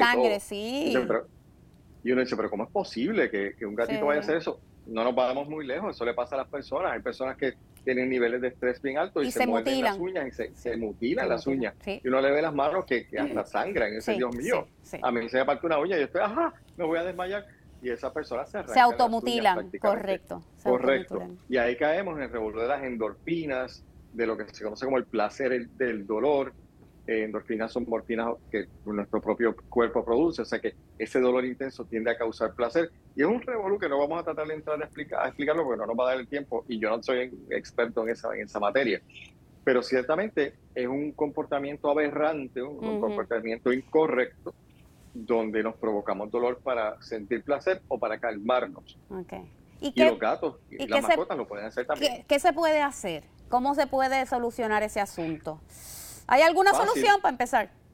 Y uno dice, pero ¿cómo es posible que un gatito vaya a hacer eso? No nos vamos muy lejos, eso le pasa a las personas. Hay personas que tienen niveles de estrés bien altos y se muerden las uñas y se mutilan las uñas. Y uno le ve las manos que hasta sangran. Y dice, Dios mío, a mí se me parte una uña y yo estoy, me voy a desmayar. Y esas personas se automutilan, correcto. Y ahí caemos en el revolver de las endorfinas, de lo que se conoce como el placer del dolor. Endorfinas son morfinas que nuestro propio cuerpo produce, o sea que ese dolor intenso tiende a causar placer. Y es un revolú que no vamos a tratar de entrar a explicarlo porque no nos va a dar el tiempo y yo no soy experto en esa materia. Pero ciertamente es un comportamiento aberrante, un comportamiento incorrecto, donde nos provocamos dolor para sentir placer o para calmarnos. Y los gatos y las mascotas lo pueden hacer también. ¿Qué se puede hacer? ¿Cómo se puede solucionar ese asunto? ¿Hay alguna solución para empezar?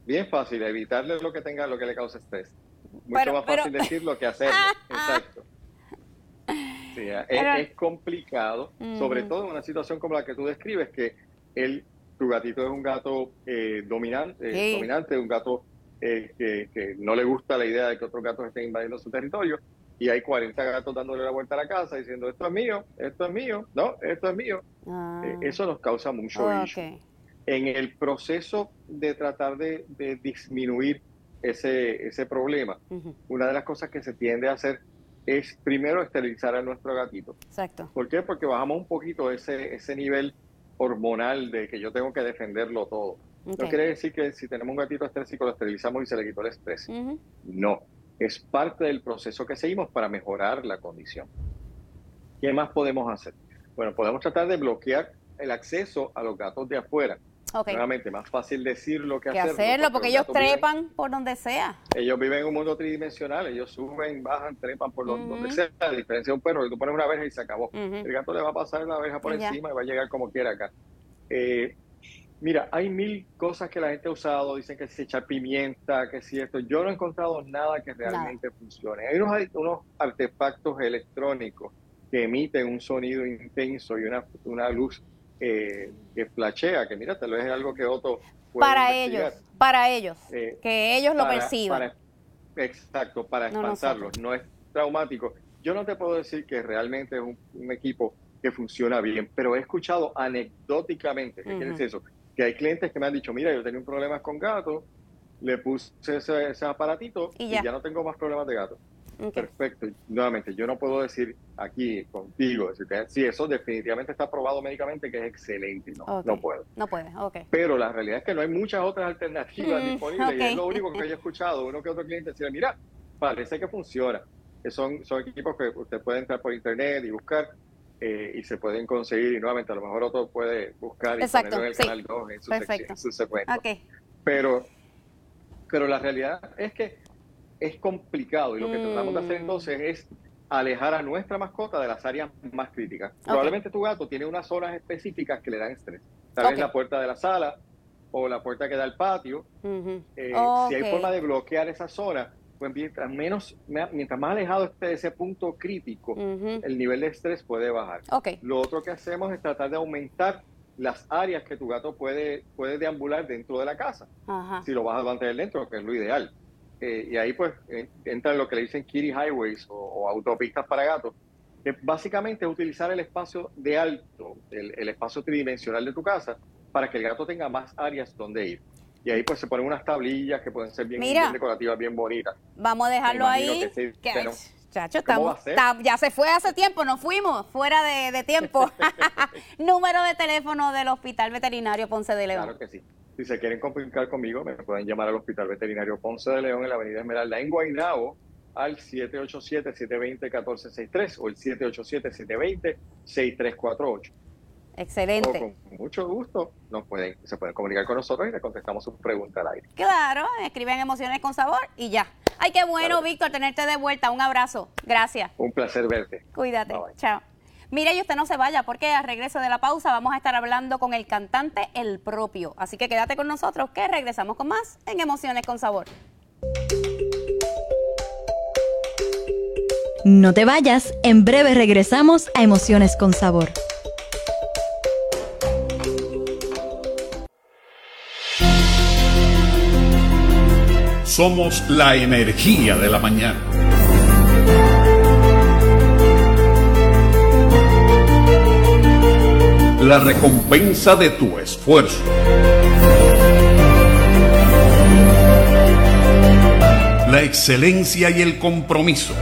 Bien fácil, evitarle lo que le cause estrés. Mucho más fácil decirlo que hacerlo. Exacto. Sí, es complicado, sobre todo en una situación como la que tú describes, que tu gatito es un gato dominante, un gato que no le gusta la idea de que otros gatos estén invadiendo su territorio, y hay 40 gatos dándole la vuelta a la casa diciendo esto es mío, no, esto es mío. Eso nos causa mucho issue. En el proceso de tratar de disminuir ese problema, una de las cosas que se tiende a hacer es primero esterilizar a nuestro gatito. Exacto. ¿Por qué? Porque bajamos un poquito ese nivel hormonal de que yo tengo que defenderlo todo. No quiere decir que si tenemos un gatito estrésico lo esterilizamos y se le quitó el estrés. No, es parte del proceso que seguimos para mejorar la condición. ¿Qué más podemos hacer? Bueno, podemos tratar de bloquear el acceso a los gatos de afuera. Nuevamente, más fácil decirlo que hacerlo. Porque ellos trepan por donde sea. Ellos viven en un mundo tridimensional. Ellos suben, bajan, trepan por donde sea. A diferencia de un perro, que tú pones una verja y se acabó. El gato le va a pasar la verja por encima y va a llegar como quiera acá. Mira, hay 1000 cosas que la gente ha usado. Dicen que si echar pimienta, que si esto. Yo no he encontrado nada que realmente funcione. Hay unos artefactos electrónicos que emiten un sonido intenso y una luz que flashea, que mira, tal vez es algo que Otto puede para ellos, que ellos lo perciban. Exacto, para espantarlos, no es traumático. Yo no te puedo decir que realmente es un equipo que funciona bien, pero he escuchado anecdóticamente, ¿qué quiere decir eso? Que hay clientes que me han dicho, mira, yo tenía un problema con gatos, le puse ese aparatito y ya no tengo más problemas de gatos. Perfecto. Nuevamente, yo no puedo decir aquí contigo, sí, eso definitivamente está probado médicamente que es excelente. No puedo. No puede, Pero la realidad es que no hay muchas otras alternativas disponibles y es lo único que yo he escuchado. Uno que otro cliente decía, mira, parece que funciona. Son equipos que usted puede entrar por internet y buscar y se pueden conseguir y nuevamente a lo mejor otro puede buscar y ponerlo en el canal 2 en su segmento. Pero la realidad es que es complicado y lo que tratamos de hacer entonces es alejar a nuestra mascota de las áreas más críticas. Probablemente tu gato tiene unas zonas específicas que le dan estrés. Tal vez la puerta de la sala o la puerta que da al patio. Si hay forma de bloquear esa zona, pues mientras más alejado esté de ese punto crítico, el nivel de estrés puede bajar. Lo otro que hacemos es tratar de aumentar las áreas que tu gato puede deambular dentro de la casa. Si lo vas a mantener dentro, que es lo ideal. Y ahí pues entra lo que le dicen kitty highways o autopistas para gatos, que básicamente es utilizar el espacio de alto, el espacio tridimensional de tu casa, para que el gato tenga más áreas donde ir. Y ahí pues se ponen unas tablillas que pueden ser bien decorativas, bien bonitas. Vamos a dejarlo ahí. Chacho, ya se fue hace tiempo, nos fuimos fuera de tiempo. Número de teléfono del Hospital Veterinario Ponce de León. Claro que sí. Si se quieren comunicar conmigo, me pueden llamar al Hospital Veterinario Ponce de León en la Avenida Esmeralda en Guaynabo al 787-720-1463 o el 787-720-6348. Excelente. O con mucho gusto se pueden comunicar con nosotros y le contestamos sus preguntas al aire. Claro, escriben Emociones con Sabor y ya. Ay, qué bueno, claro. Víctor, tenerte de vuelta. Un abrazo. Gracias. Un placer verte. Cuídate. Bye, bye. Chao. Mire, y usted no se vaya porque al regreso de la pausa vamos a estar hablando con el cantante El Propio. Así que quédate con nosotros que regresamos con más en Emociones con Sabor. No te vayas, en breve regresamos a Emociones con Sabor. Somos la energía de la mañana. La recompensa de tu esfuerzo. La excelencia y el compromiso.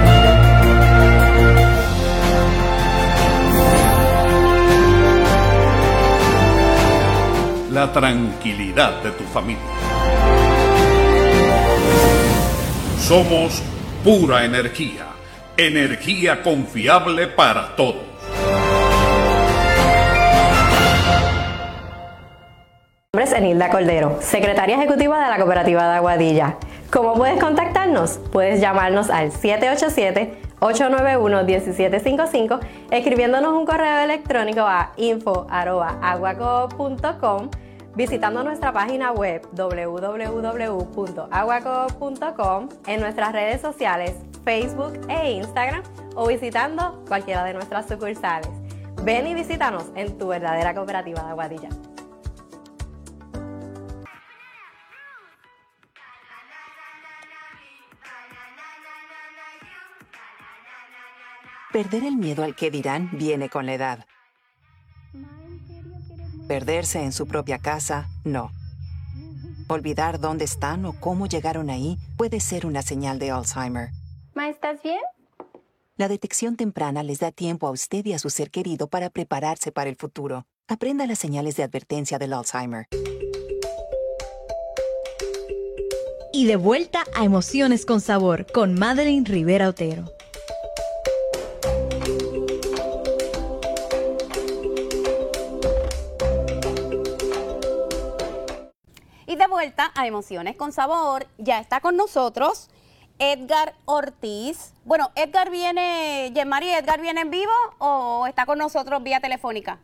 La tranquilidad de tu familia. Somos pura energía, energía confiable para todos. Mi nombre es Enilda Cordero, secretaria ejecutiva de la Cooperativa de Aguadilla. ¿Cómo puedes contactarnos? Puedes llamarnos al 787-891-1755, escribiéndonos un correo electrónico a info@aguaco.com. visitando nuestra página web www.aguacoop.com, en nuestras redes sociales Facebook e Instagram o visitando cualquiera de nuestras sucursales. Ven y visítanos en tu verdadera cooperativa de Aguadilla. Perder el miedo al que dirán viene con la edad. Perderse en su propia casa, no. Olvidar dónde están o cómo llegaron ahí puede ser una señal de Alzheimer. Ma, ¿estás bien? La detección temprana les da tiempo a usted y a su ser querido para prepararse para el futuro. Aprenda las señales de advertencia del Alzheimer. Y de vuelta a Emociones con Sabor con Madeline Rivera Otero. Y de vuelta a Emociones con Sabor, ya está con nosotros Edgar Ortiz. Bueno, Edgar viene, Yemari, ¿Edgar viene en vivo o está con nosotros vía telefónica?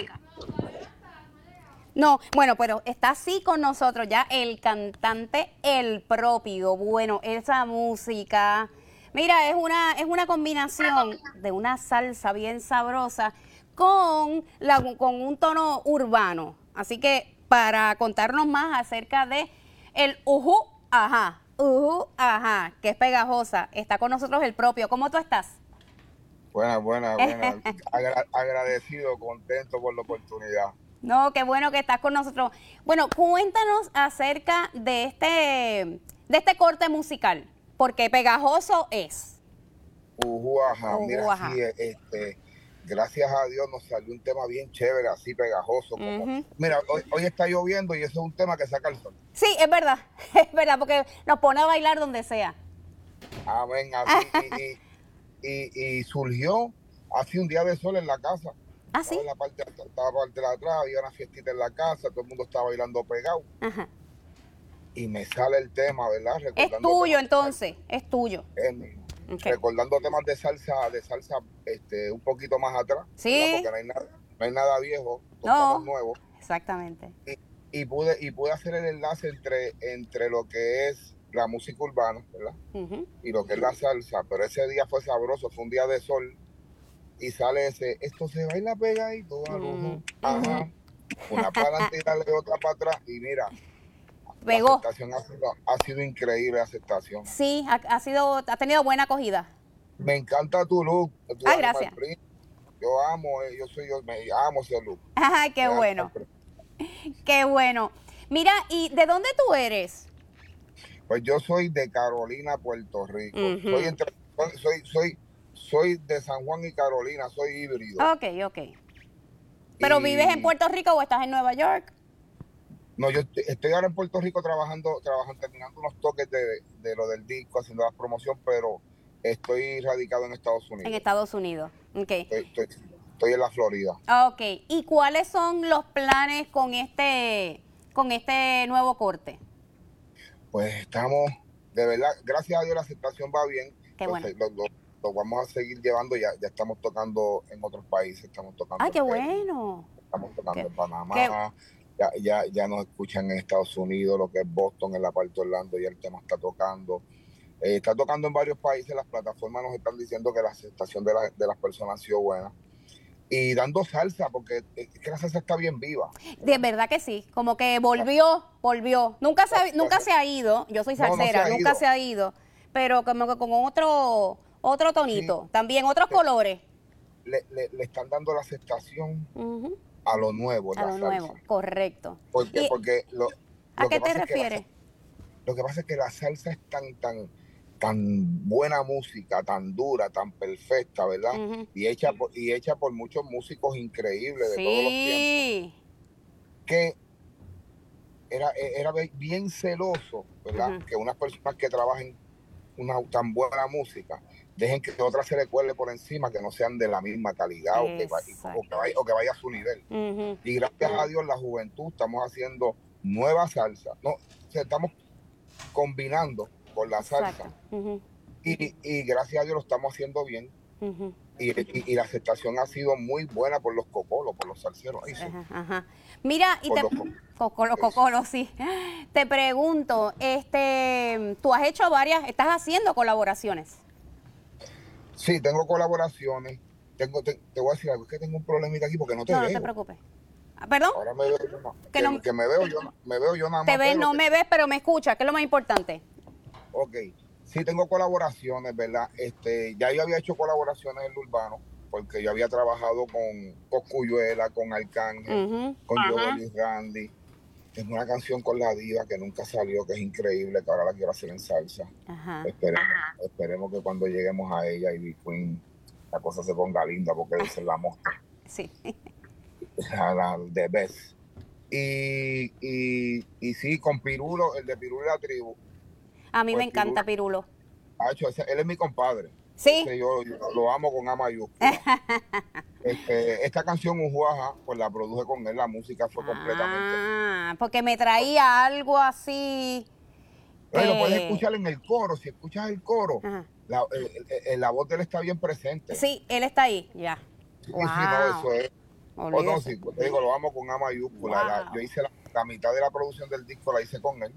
No, bueno, pero está así con nosotros ya el cantante El Propio. Bueno, esa música, mira, es una combinación de una salsa bien sabrosa con un tono urbano. Así que para contarnos más acerca de el ajá, que es pegajosa, está con nosotros El Propio. ¿Cómo tú estás? Buena. Agradecido, contento por la oportunidad. No, qué bueno que estás con nosotros. Bueno, cuéntanos acerca de este corte musical, porque pegajoso es. Ajá. Mira, sí, gracias a Dios nos salió un tema bien chévere, así pegajoso. Mira, hoy está lloviendo y eso es un tema que saca el sol. Sí, es verdad, porque nos pone a bailar donde sea. Amén, así. y surgió así un día de sol en la casa. ¿Ah, sí? Estaba parte de atrás, había una fiestita en la casa, todo el mundo estaba bailando pegado. Ajá. Y me sale el tema, ¿verdad? Es tuyo entonces, es tuyo. Es mío. Okay. Recordando temas de salsa un poquito más atrás. Sí. Porque no hay nada viejo, no, nuevos. Exactamente. Y pude hacer el enlace entre lo que es la música urbana, ¿verdad? Y lo que es la salsa, pero ese día fue sabroso, fue un día de sol. Y sale esto se baila pegadito a lujo. Ajá. Una para adelante y dale otra para atrás. Y mira, pegó. La aceptación ha sido increíble, la aceptación. Sí, ha tenido buena acogida. Me encanta tu look. Gracias. Yo amo ese look. Ay, qué bueno. Qué bueno. Mira, ¿y de dónde tú eres? Pues yo soy de Carolina, Puerto Rico. Soy de San Juan y Carolina, soy híbrido. Ok. ¿Pero vives en Puerto Rico o estás en Nueva York? No, yo estoy ahora en Puerto Rico trabajando, terminando unos toques de lo del disco, haciendo la promoción, pero estoy radicado en Estados Unidos. En Estados Unidos, ok. Estoy en la Florida. Ok, ¿y cuáles son los planes con este nuevo corte? Pues estamos, de verdad, gracias a Dios la aceptación va bien. Qué bueno. Lo vamos a seguir llevando, ya estamos tocando en otros países, estamos tocando ¡ay, qué bueno! Estamos tocando en Panamá, ya nos escuchan en Estados Unidos, lo que es Boston, en la parte de Orlando, ya el tema está tocando. Está tocando en varios países, las plataformas nos están diciendo que la aceptación de las personas ha sido buena. Y dando salsa, porque es que la salsa está bien viva. De verdad que sí, como que volvió. Nunca se ha ido, yo soy salsera, nunca se ha ido, pero como que con otro tonito, sí. También otros colores. Le están dando la aceptación a lo nuevo. A lo nuevo, correcto. Porque ¿a qué te refieres? Lo que pasa es que la salsa es tan buena música, tan dura, tan perfecta, ¿verdad? Y hecha por muchos músicos increíbles de todos los tiempos. Que era bien celoso, ¿verdad? Que unas personas que trabajen una tan buena música dejen que otras se le cuele por encima, que no sean de la misma calidad o que vaya a su nivel. Y gracias a Dios la juventud estamos haciendo nueva salsa. Estamos combinando con la salsa. Y gracias a Dios lo estamos haciendo bien. y la aceptación ha sido muy buena por los cocolos, por los salseros. Mira, y los cocolos, sí. Te pregunto, tú has hecho estás haciendo colaboraciones. Sí, tengo colaboraciones. Te voy a decir algo, es que tengo un problemita aquí porque no te veo. No te preocupes. ¿Perdón? Ahora me veo yo, que me veo yo nada más. Te ves, no me ves, pero me escuchas, que es lo más importante. Ok, sí tengo colaboraciones, ¿verdad? Ya yo había hecho colaboraciones en lo urbano, porque yo había trabajado con Cosculluela, con Arcángel, con Joel y Randy. Tengo una canción con La Diva que nunca salió, que es increíble, que ahora la quiero hacer en salsa. Esperemos que cuando lleguemos a ella y Queen, la cosa se ponga linda, porque es la mostra. Sí. La de Best. Y sí, con Pirulo, el de Pirulo y la Tribu. A mí me encanta Pirulo. Él es mi compadre. Sí. Yo lo amo con A mayúscula. Esta canción, Ujuaja, pues la produje con él, la música fue completamente. Porque me traía algo así. Lo puedes escuchar en el coro, si escuchas el coro, la voz de él está bien presente. Sí, él está ahí, ya. Sí, no, eso es. Te digo, lo amo con A mayúscula. Yo hice la mitad de la producción del disco, la hice con él.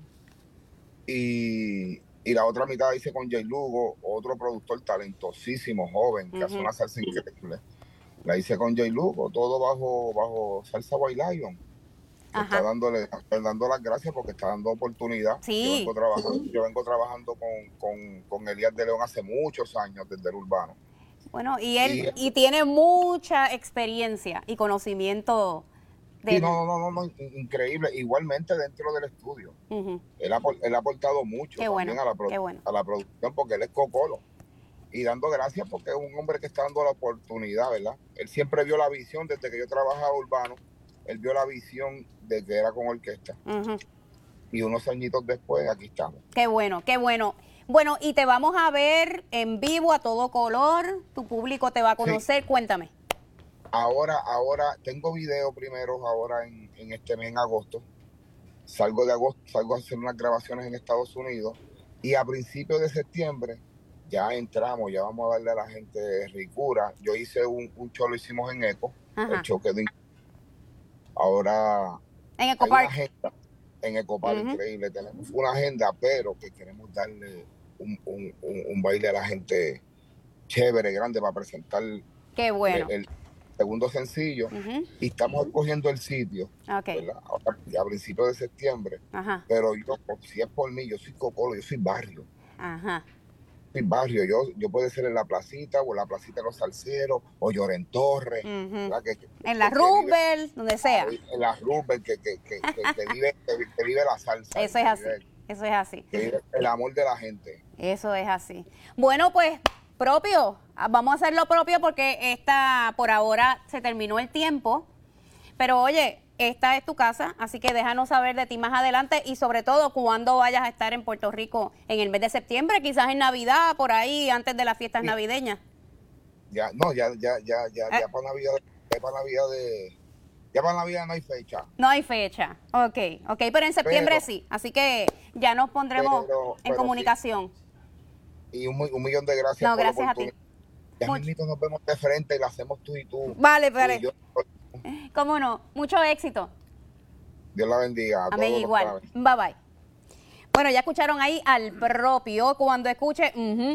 Y la otra mitad la hice con Jay Lugo, otro productor talentosísimo, joven, que hace una salsa increíble. La hice con Jay Lugo, todo bajo Salsa White Lion. Está dando las gracias porque está dando oportunidad. Sí. Yo vengo trabajando con Elías de León hace muchos años desde el urbano. Bueno, y él tiene mucha experiencia y conocimiento. No, increíble. Igualmente dentro del estudio. Él ha aportado mucho también a la producción, porque él es cocolo. Y dando gracias porque es un hombre que está dando la oportunidad, ¿verdad? Él siempre vio la visión desde que yo trabajaba urbano. Él vio la visión de que era con orquesta. Y unos añitos después, aquí estamos. Qué bueno, qué bueno. Bueno, y te vamos a ver en vivo a todo color. Tu público te va a conocer. Sí. Cuéntame. Ahora tengo video primero, ahora en este mes, en agosto. Salgo a hacer unas grabaciones en Estados Unidos. Y a principios de septiembre ya entramos, ya vamos a darle a la gente ricura. Yo hice un show, lo hicimos en Eco. El show quedó ahora en Ecopark. En Ecopark, increíble. Tenemos una agenda, pero que queremos darle un baile a la gente chévere, grande, para presentar. Qué bueno. El segundo sencillo. Y estamos escogiendo el sitio. Ahora, a principios de septiembre. Pero yo, si es por mí, yo soy cocolo, yo soy barrio. Soy barrio, yo puede ser en la placita o en la placita de los salseros o Lloren Torres, en la Rubel, donde sea. En la Rubel que vive la salsa. Eso es así, eso es así. Que vive el amor de la gente. Eso es así. Bueno, pues propio, vamos a hacer lo propio porque por ahora se terminó el tiempo, pero oye, esta es tu casa, así que déjanos saber de ti más adelante y sobre todo cuándo vayas a estar en Puerto Rico en el mes de septiembre, quizás en Navidad, por ahí, antes de las fiestas navideñas. Ya para Navidad, ya para Navidad no hay fecha. No hay fecha, ok, pero en septiembre sí, así que ya nos pondremos en comunicación. Sí. Y un millón de gracias. No, gracias a ti. Ya mismito nos vemos de frente y lo hacemos tú y tú. Vale. ¿Cómo no? Mucho éxito. Dios la bendiga. Amén, igual. Bye bye. Bueno, ya escucharon ahí al propio. Cuando escuche,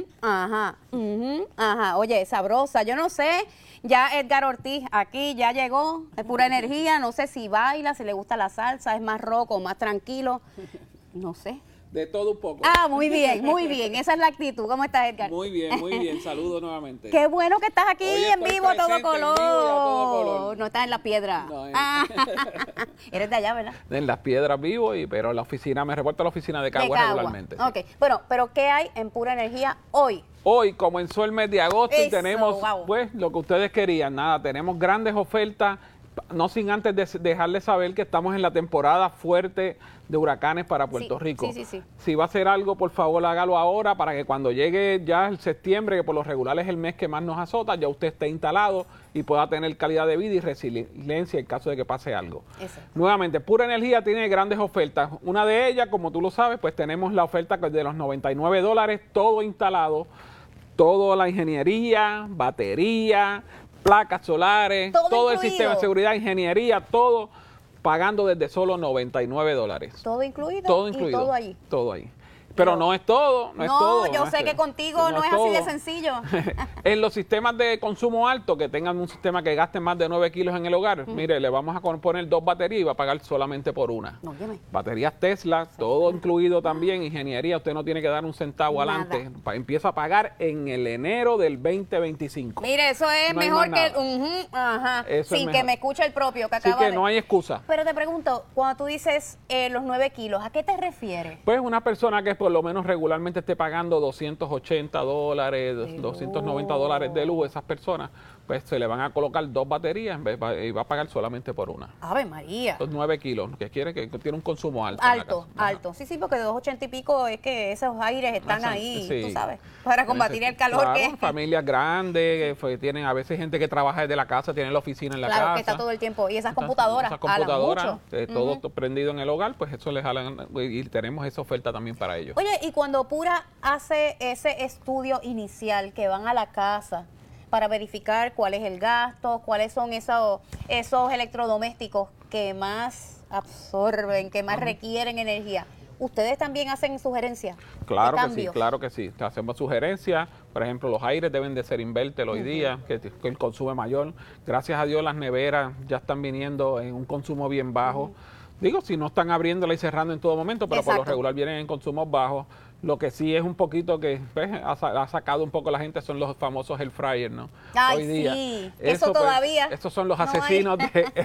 oye, sabrosa. Yo no sé, ya Edgar Ortiz aquí ya llegó, es pura energía. No sé si baila, si le gusta la salsa, es más roco, más tranquilo. No sé. De todo un poco. Muy bien. Esa es la actitud. ¿Cómo estás, Edgar? Muy bien. Saludos nuevamente. Qué bueno que estás aquí en vivo a todo color. No estás en La Piedra. No, eres de allá, ¿verdad? En Las Piedras vivo, pero la oficina, me reporto a la oficina de Cagua regularmente. Ok. Bueno, pero ¿qué hay en Pura Energía hoy? Hoy comenzó el mes de agosto y tenemos, pues, lo que ustedes querían. Nada, tenemos grandes ofertas. No sin antes dejarles saber que estamos en la temporada fuerte de huracanes para Puerto Rico. Sí. Si va a hacer algo, por favor, hágalo ahora para que cuando llegue ya el septiembre, que por lo regular es el mes que más nos azota, ya usted esté instalado y pueda tener calidad de vida y resiliencia en caso de que pase algo. Nuevamente, Pura Energía tiene grandes ofertas. Una de ellas, como tú lo sabes, pues tenemos la oferta de los $99, todo instalado. toda la ingeniería, batería, placas solares, todo el sistema de seguridad, ingeniería, todo pagando desde solo $99. ¿Todo incluido? Todo incluido. ¿Y todo allí? Todo ahí. Pero no es todo, no es todo. Yo sé que contigo no es así de sencillo. En los sistemas de consumo alto, que tengan un sistema que gaste más de 9 kilos en el hogar, mire, le vamos a poner 2 baterías y va a pagar solamente por una. No, baterías Tesla, todo incluido también, ingeniería, usted no tiene que dar un centavo adelante. Empieza a pagar en el enero del 2025. Mire, eso es mejor que sin que me escuche el propio que acaba de... Así que no hay excusa. Pero te pregunto, cuando tú dices los 9 kilos, ¿a qué te refieres? Pues una persona que por lo menos regularmente esté pagando $280, $290 de luz, esas personas, pues se le van a colocar 2 baterías y va a pagar solamente por una. ¡Ave María! Los 9 kilos, que quiere que tiene un consumo alto. Alto. Sí, porque de 280 y pico es que esos aires están ahí, tú sabes, para combatir el calor. Claro, que familias grandes, tienen a veces gente que trabaja desde la casa, tienen la oficina en la casa. Claro, que está todo el tiempo. Y esas computadoras, todo prendido en el hogar, pues eso les jalan y tenemos esa oferta también para ellos. Oye, y cuando Pura hace ese estudio inicial que van a la casa para verificar cuál es el gasto, cuáles son esos electrodomésticos que más absorben, que más requieren energía, ¿ustedes también hacen sugerencias? Claro que sí. Hacemos sugerencias. Por ejemplo, los aires deben de ser inverter hoy día, que el consumo es mayor. Gracias a Dios las neveras ya están viniendo en un consumo bien bajo. Digo, si no están abriéndola y cerrando en todo momento, pero por lo regular vienen en consumos bajos. Lo que sí es un poquito que ha sacado un poco la gente son los famosos air fryer, ¿no? Ay, hoy día. Sí, eso todavía. Esos son los asesinos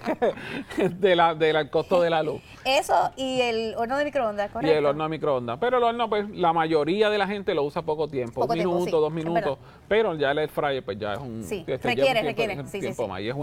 del costo de la luz. Eso y el horno de microondas, ¿correcto? Y el horno de microondas. Pero el horno, pues la mayoría de la gente lo usa poco tiempo, 1 minuto, 2 minutos. Pero ya el air fryer, pues ya es un... Sí, requiere. Tiempo más. Y es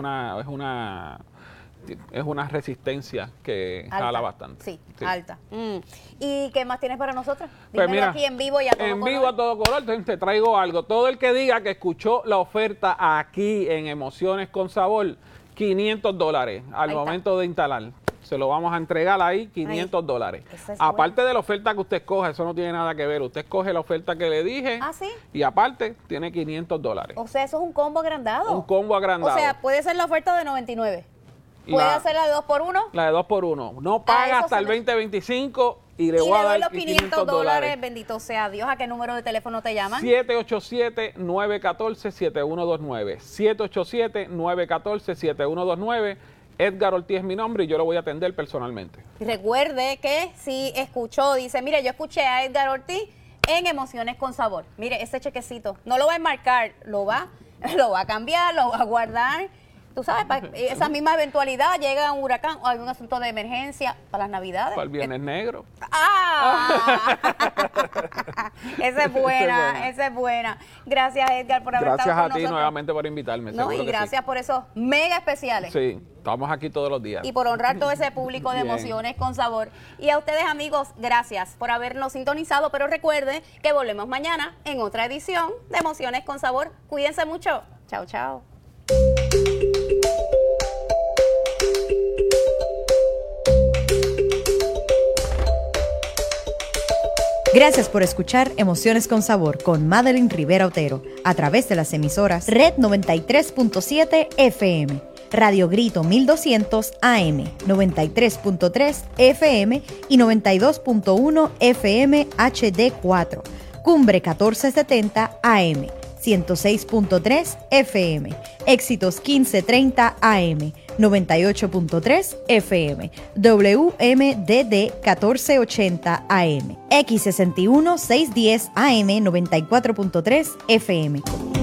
una resistencia que jala bastante. Sí, alta. ¿Y qué más tienes para nosotros? Pues mira, aquí en vivo y a todo color. En vivo a todo color, entonces te traigo algo. Todo el que diga que escuchó la oferta aquí en Emociones con Sabor, $500 al momento de instalar. Se lo vamos a entregar ahí, $500. Aparte de la oferta que usted escoja, eso no tiene nada que ver. Usted escoge la oferta que le dije. ¿Ah, sí? Y aparte, tiene $500. O sea, eso es un combo agrandado. Un combo agrandado. O sea, puede ser la oferta de 99. ¿Puede hacer la de 2x1? La de 2x1. No paga hasta el 2025 y le voy a dar los $500. Bendito sea Dios. ¿A qué número de teléfono te llaman? 787-914-7129. 787-914-7129. Edgar Ortiz es mi nombre y yo lo voy a atender personalmente. Recuerde que si escuchó, dice, mire, yo escuché a Edgar Ortiz en Emociones con Sabor. Mire, ese chequecito no lo va a enmarcar, lo va a cambiar, lo va a guardar. Tú sabes, para esa misma eventualidad llega un huracán o algún asunto de emergencia para las Navidades. Para el Viernes Negro. Esa es buena. Gracias, Edgar, por haber estado con nosotros. Gracias a ti nuevamente por invitarme. Y gracias por esos mega especiales. Sí, estamos aquí todos los días. Y por honrar todo ese público de Emociones con Sabor. Y a ustedes, amigos, gracias por habernos sintonizado. Pero recuerden que volvemos mañana en otra edición de Emociones con Sabor. Cuídense mucho. Chao, chao. Gracias por escuchar Emociones con Sabor con Madeline Rivera Otero a través de las emisoras Red 93.7 FM, Radio Grito 1200 AM, 93.3 FM y 92.1 FM HD4, Cumbre 1470 AM, 106.3 FM, Éxitos 1530 AM, 98.3 FM, WMDD 1480 AM, X61 610 AM, 94.3 FM.